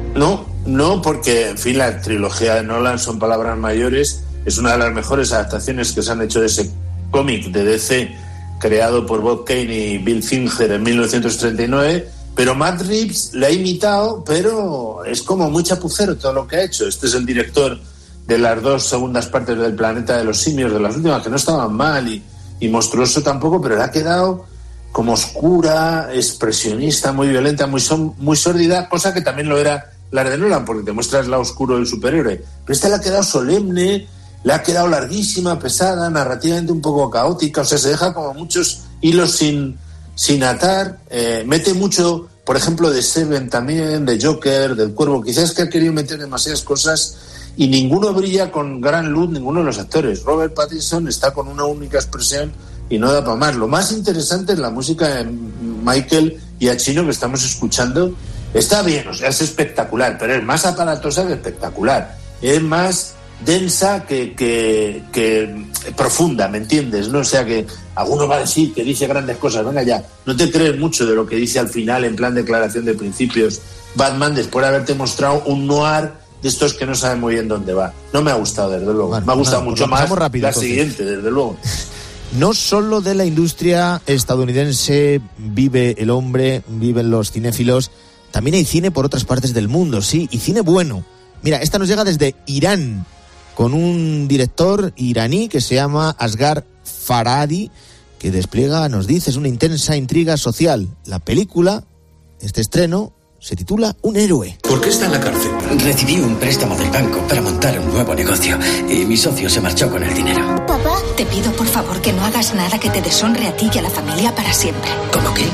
Speaker 16: No, porque, en fin, la trilogía de Nolan son palabras mayores. Es una de las mejores adaptaciones que se han hecho de ese cómic de DC creado por Bob Kane y Bill Finger en 1939. Pero Matt Reeves le ha imitado, pero es como muy chapucero todo lo que ha hecho. Este es el director de las 2 segundas partes del Planeta de los Simios, de las últimas, que no estaban mal y monstruoso tampoco, pero le ha quedado como oscura, expresionista, muy violenta, muy sórdida, cosa que también lo era la de Nolan, porque te muestra el lado oscuro del superhéroe. Pero esta le ha quedado solemne, le ha quedado larguísima, pesada, narrativamente un poco caótica, o sea, se deja como muchos hilos sin atar, mete mucho, por ejemplo, de Seven también, de Joker, del Cuervo. Quizás que ha querido meter demasiadas cosas y ninguno brilla con gran luz, ninguno de los actores. Robert Pattinson está con una única expresión y no da para más. Lo más interesante es la música de Michael Giacchino que estamos escuchando. Está bien, o sea, es espectacular, pero es más aparatosa que espectacular. Es más densa que profunda, ¿me entiendes? ¿No? O sea, que alguno va a decir que dice grandes cosas. Venga ya, no te crees mucho de lo que dice al final en plan declaración de principios Batman, después de haberte mostrado un noir de estos que no saben muy bien dónde va. No me ha gustado, desde luego. Bueno, me ha gustado mucho más rápido, siguiente, desde luego.
Speaker 1: No solo de la industria estadounidense vive el hombre, viven los cinéfilos, también hay cine por otras partes del mundo, sí, y cine bueno. Mira, esta nos llega desde Irán, con un director iraní que se llama Asghar Farhadi, que despliega, nos dices, una intensa intriga social. La película, este estreno, se titula Un héroe.
Speaker 17: ¿Por qué está en la cárcel?
Speaker 18: Recibí un préstamo del banco para montar un nuevo negocio y mi socio se marchó con el dinero.
Speaker 14: Papá, te pido por favor que no hagas nada que te deshonre a ti y a la familia para siempre.
Speaker 18: ¿Cómo qué?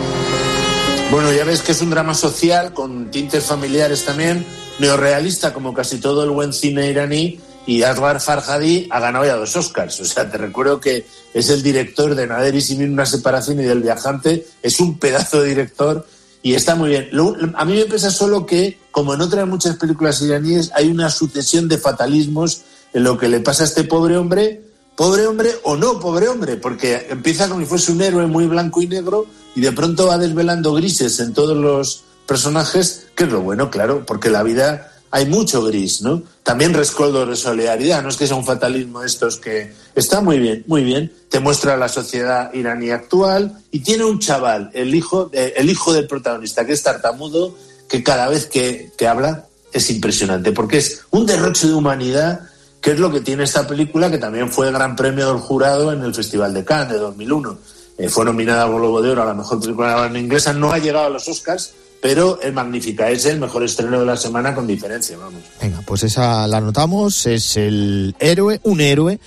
Speaker 16: Bueno, ya ves que es un drama social con tintes familiares también, neorrealista como casi todo el buen cine iraní, y Asghar Farhadi ha ganado ya 2 Oscars. O sea, te recuerdo que es el director de Nader y Simin, una separación, y del Viajante. Es un pedazo de director y está muy bien. A mí me pesa solo que, como en otras muchas películas iraníes, hay una sucesión de fatalismos en lo que le pasa a este pobre hombre o no pobre hombre, porque empieza como si fuese un héroe muy blanco y negro y de pronto va desvelando grises en todos los personajes, que es lo bueno, claro, porque la vida hay mucho gris, ¿no? También rescoldo de solidaridad, no es que sea un fatalismo de estos que está muy bien, te muestra la sociedad iraní actual y tiene un chaval, el hijo del protagonista, que es tartamudo, que cada vez que habla es impresionante, porque es un derroche de humanidad, que es lo que tiene esta película, que también fue gran premio del jurado en el Festival de Cannes de 2001. Fue nominada al Globo de Oro a la mejor película de habla inglesa, no ha llegado a los Oscars, pero es magnífica, es el mejor estreno de la semana con diferencia, vamos.
Speaker 1: Venga, pues esa la anotamos, es un héroe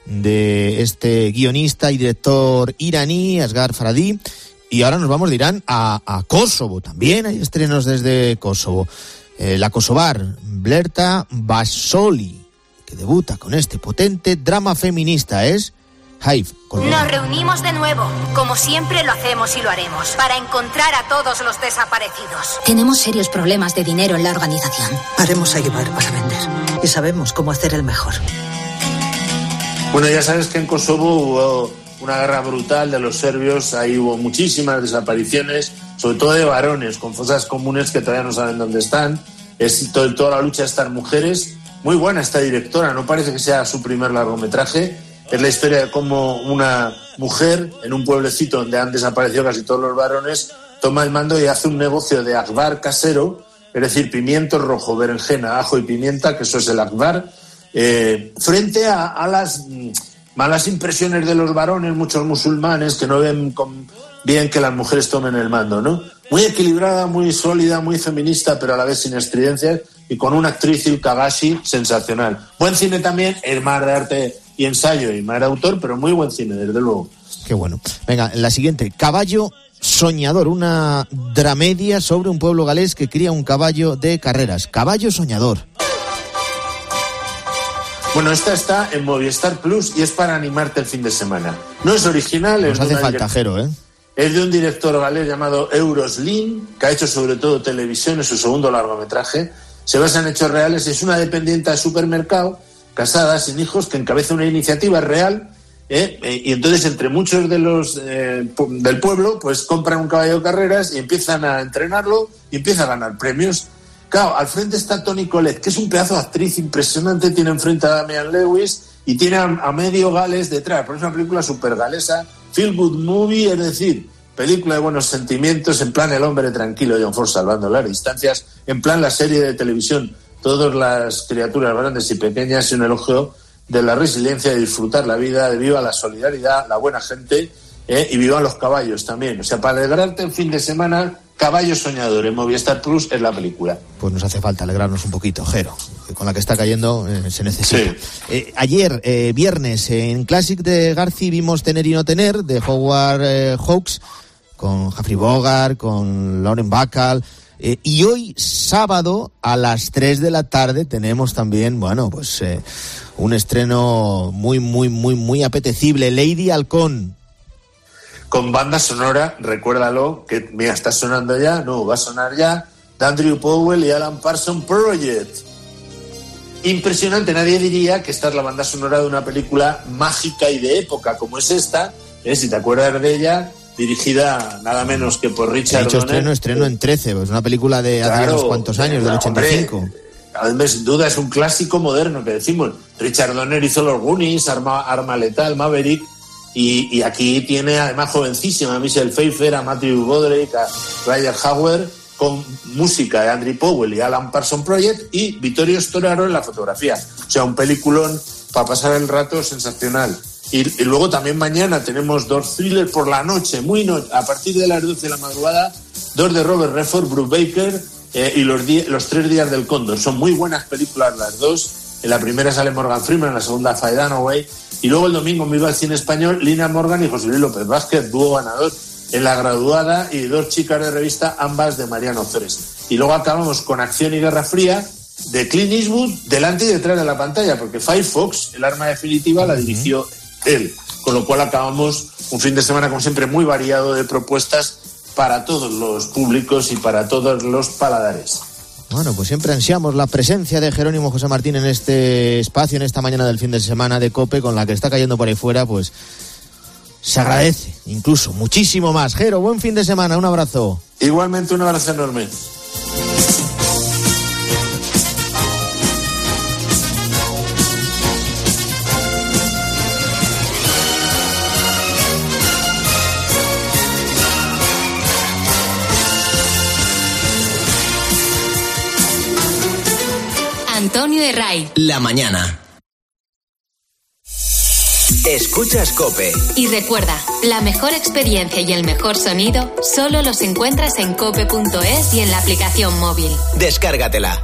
Speaker 1: de este guionista y director iraní, Asghar Farhadi, y ahora nos vamos de Irán a Kosovo, también hay estrenos desde Kosovo. La kosovar Blerta Basoli, que debuta con este potente drama feminista, es Hive.
Speaker 19: Nos reunimos de nuevo, como siempre lo hacemos y lo haremos, para encontrar a todos los desaparecidos.
Speaker 14: Tenemos serios problemas de dinero en la organización.
Speaker 20: Haremos a llevar para vender y sabemos cómo hacer el mejor.
Speaker 16: Bueno, ya sabes que en Kosovo hubo una guerra brutal de los serbios, ahí hubo muchísimas desapariciones, sobre todo de varones, con fosas comunes que todavía no saben dónde están. Es toda la lucha de estas mujeres. Muy buena esta directora, no parece que sea su primer largometraje. Es la historia de cómo una mujer en un pueblecito donde han desaparecido casi todos los varones toma el mando y hace un negocio de akbar casero, es decir, pimiento rojo, berenjena, ajo y pimienta, que eso es el akbar, frente a las malas impresiones de los varones, muchos musulmanes que no ven bien que las mujeres tomen el mando, ¿no? Muy equilibrada, muy sólida, muy feminista, pero a la vez sin estridencias, y con una actriz, Ilka Gashi, sensacional. Buen cine también, el mar de arte y ensayo y mar de autor, pero muy buen cine, desde luego.
Speaker 1: Qué bueno. Venga, la siguiente, Caballo Soñador, una dramedia sobre un pueblo galés que cría un caballo de carreras. Caballo Soñador.
Speaker 16: Bueno, esta está en Movistar Plus y es para animarte el fin de semana. No es original,
Speaker 1: nos hace falta, Jero, ¿eh?
Speaker 16: Es de un director galés llamado Euros Lyn, que ha hecho sobre todo televisión, es su segundo largometraje. Se basa en hechos reales, es una dependienta de supermercado, casada, sin hijos, que encabeza una iniciativa real, y entonces entre muchos de los del pueblo pues compran un caballo de carreras y empiezan a entrenarlo y empieza a ganar premios. Claro, al frente está Toni Collette, que es un pedazo de actriz impresionante, tiene enfrente a Damian Lewis y tiene a medio Gales detrás, por es una película súper galesa, feel good movie, es decir, película de buenos sentimientos, en plan El hombre tranquilo, John Ford salvando las distancias, en plan la serie de televisión, todas las criaturas grandes y pequeñas, y un elogio de la resiliencia, de disfrutar la vida, de viva la solidaridad, la buena gente, y vivan los caballos también. O sea, para alegrarte el fin de semana, Caballo Soñador en Movistar Plus es la película.
Speaker 1: Pues nos hace falta alegrarnos un poquito, Jero, que con la que está cayendo se necesita. Sí. Ayer, viernes, en Classic de Garci vimos Tener y no tener, de Howard Hawks, con Humphrey Bogart, con Lauren Bacall. Y hoy, sábado, a las 3 de la tarde, tenemos también, bueno, pues un estreno muy apetecible, Lady Halcón.
Speaker 16: Con banda sonora, recuérdalo, que mira, está sonando ya, no, va a sonar ya, de Andrew Powell y Alan Parsons Project. Impresionante, nadie diría que esta es la banda sonora de una película mágica y de época como es esta, si te acuerdas de ella, dirigida nada menos que por Richard Donner.
Speaker 1: Estreno en 13, pues una película de hace unos cuantos años, del 85.
Speaker 16: Hombre, sin duda es un clásico moderno que decimos. Richard Donner hizo Los Goonies, Arma Letal, Maverick, y aquí tiene además jovencísima a Michelle Pfeiffer, a Matthew Broderick, a Ryder Hauer, con música de Andrew Powell y Alan Parsons Project, y Vittorio Storaro en la fotografía. O sea, un peliculón para pasar el rato sensacional. Y luego también mañana tenemos 2 thrillers por la noche, a partir de las 12 de la madrugada, 2 de Robert Redford, Bruce Baker, y los 3 días del Cóndor. Son muy buenas películas las dos. En la primera sale Morgan Freeman, en la segunda Faye Dunaway. Y luego el domingo me iba al cine español, Lina Morgan y José Luis López Vázquez, dúo ganador en La Graduada, y 2 chicas de revista, ambas de Mariano Ozores. Y luego acabamos con Acción y Guerra Fría, de Clint Eastwood, delante y detrás de la pantalla, porque Firefox, el arma definitiva, la dirigió él. Con lo cual acabamos un fin de semana, como siempre, muy variado de propuestas para todos los públicos y para todos los paladares.
Speaker 1: Bueno, pues siempre ansiamos la presencia de Jerónimo José Martín en este espacio, en esta mañana del fin de semana de COPE, con la que está cayendo por ahí fuera, pues se agradece, incluso muchísimo más. Jero, buen fin de semana, un abrazo.
Speaker 16: Igualmente, un abrazo enorme.
Speaker 3: Antonio Herray.
Speaker 2: La mañana. Escuchas COPE.
Speaker 3: Y recuerda, la mejor experiencia y el mejor sonido solo los encuentras en cope.es y en la aplicación móvil.
Speaker 2: Descárgatela.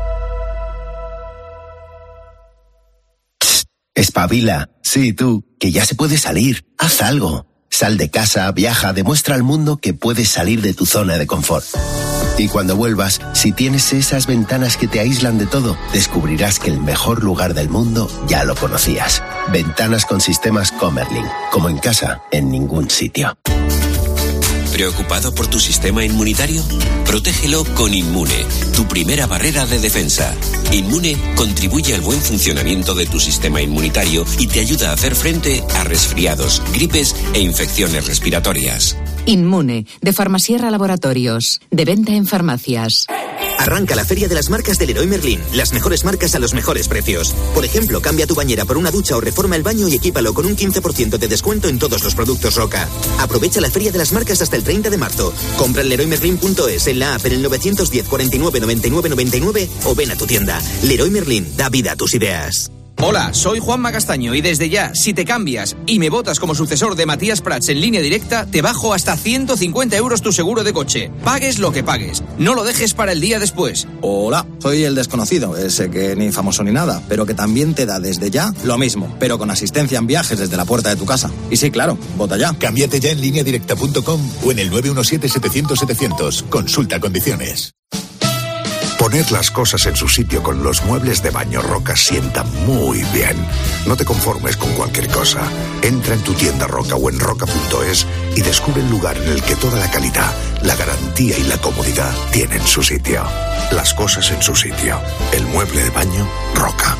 Speaker 15: Espabila. Sí, tú, que ya se puede salir. Haz algo. Sal de casa, viaja, demuestra al mundo que puedes salir de tu zona de confort. Y cuando vuelvas, si tienes esas ventanas que te aíslan de todo, descubrirás que el mejor lugar del mundo ya lo conocías. Ventanas con sistemas Comerlin. Como en casa, en ningún sitio.
Speaker 17: ¿Preocupado por tu sistema inmunitario? Protégelo con Inmune, tu primera barrera de defensa. Inmune contribuye al buen funcionamiento de tu sistema inmunitario y te ayuda a hacer frente a resfriados, gripes e infecciones respiratorias.
Speaker 5: Inmune, de Farmasierra Laboratorios, de venta en farmacias.
Speaker 2: Arranca la Feria de las Marcas del Leroy Merlin. Las mejores marcas a los mejores precios. Por ejemplo, cambia tu bañera por una ducha o reforma el baño y equípalo con un 15% de descuento en todos los productos Roca. Aprovecha la Feria de las Marcas hasta el 30 de marzo. Compra en leroymerlin.es, en la app, en el 910 49 99 99 o ven a tu tienda. Leroy Merlin, da vida a tus ideas.
Speaker 21: Hola, soy Juanma Castaño y desde ya, si te cambias y me votas como sucesor de Matías Prats en Línea Directa, te bajo hasta 150 euros tu seguro de coche. Pagues lo que pagues. No lo dejes para el día después.
Speaker 22: Hola, soy el desconocido, ese que ni famoso ni nada, pero que también te da desde ya lo mismo, pero con asistencia en viajes desde la puerta de tu casa. Y sí, claro, vota ya.
Speaker 23: Cámbiate ya en lineadirecta.com o en el 917-700-700. Consulta condiciones.
Speaker 4: Poner las cosas en su sitio con los muebles de baño Roca sienta muy bien. No te conformes con cualquier cosa. Entra en tu tienda Roca o en roca.es y descubre el lugar en el que toda la calidad, la garantía y la comodidad tienen su sitio. Las cosas en su sitio. El mueble de baño Roca.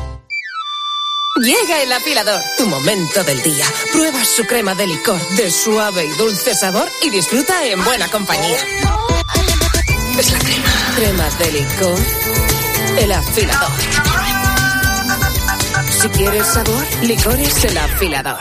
Speaker 6: Llega el afilador, tu momento del día. Prueba su crema de licor de suave y dulce sabor y disfruta en buena compañía. Es la crema. Cremas de licor. El afilador. Si quieres sabor, licores el afilador.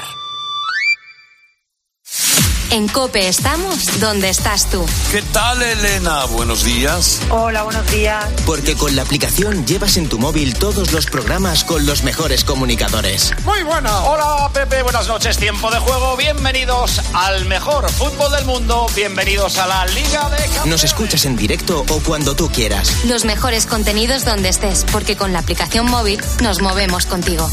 Speaker 3: En COPE estamos donde estás tú.
Speaker 7: ¿Qué tal, Elena? Buenos días.
Speaker 23: Hola, buenos días.
Speaker 2: Porque con la aplicación llevas en tu móvil todos los programas con los mejores comunicadores.
Speaker 24: Muy buena. Hola, Pepe. Buenas noches. Tiempo de juego. Bienvenidos al mejor fútbol del mundo. Bienvenidos a la Liga de Campeones.
Speaker 2: Nos escuchas en directo o cuando tú quieras.
Speaker 3: Los mejores contenidos donde estés, porque con la aplicación móvil nos movemos contigo.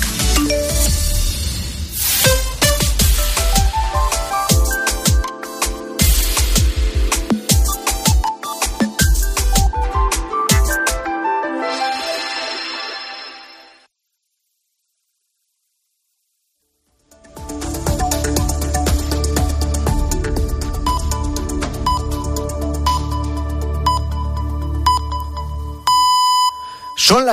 Speaker 1: Son las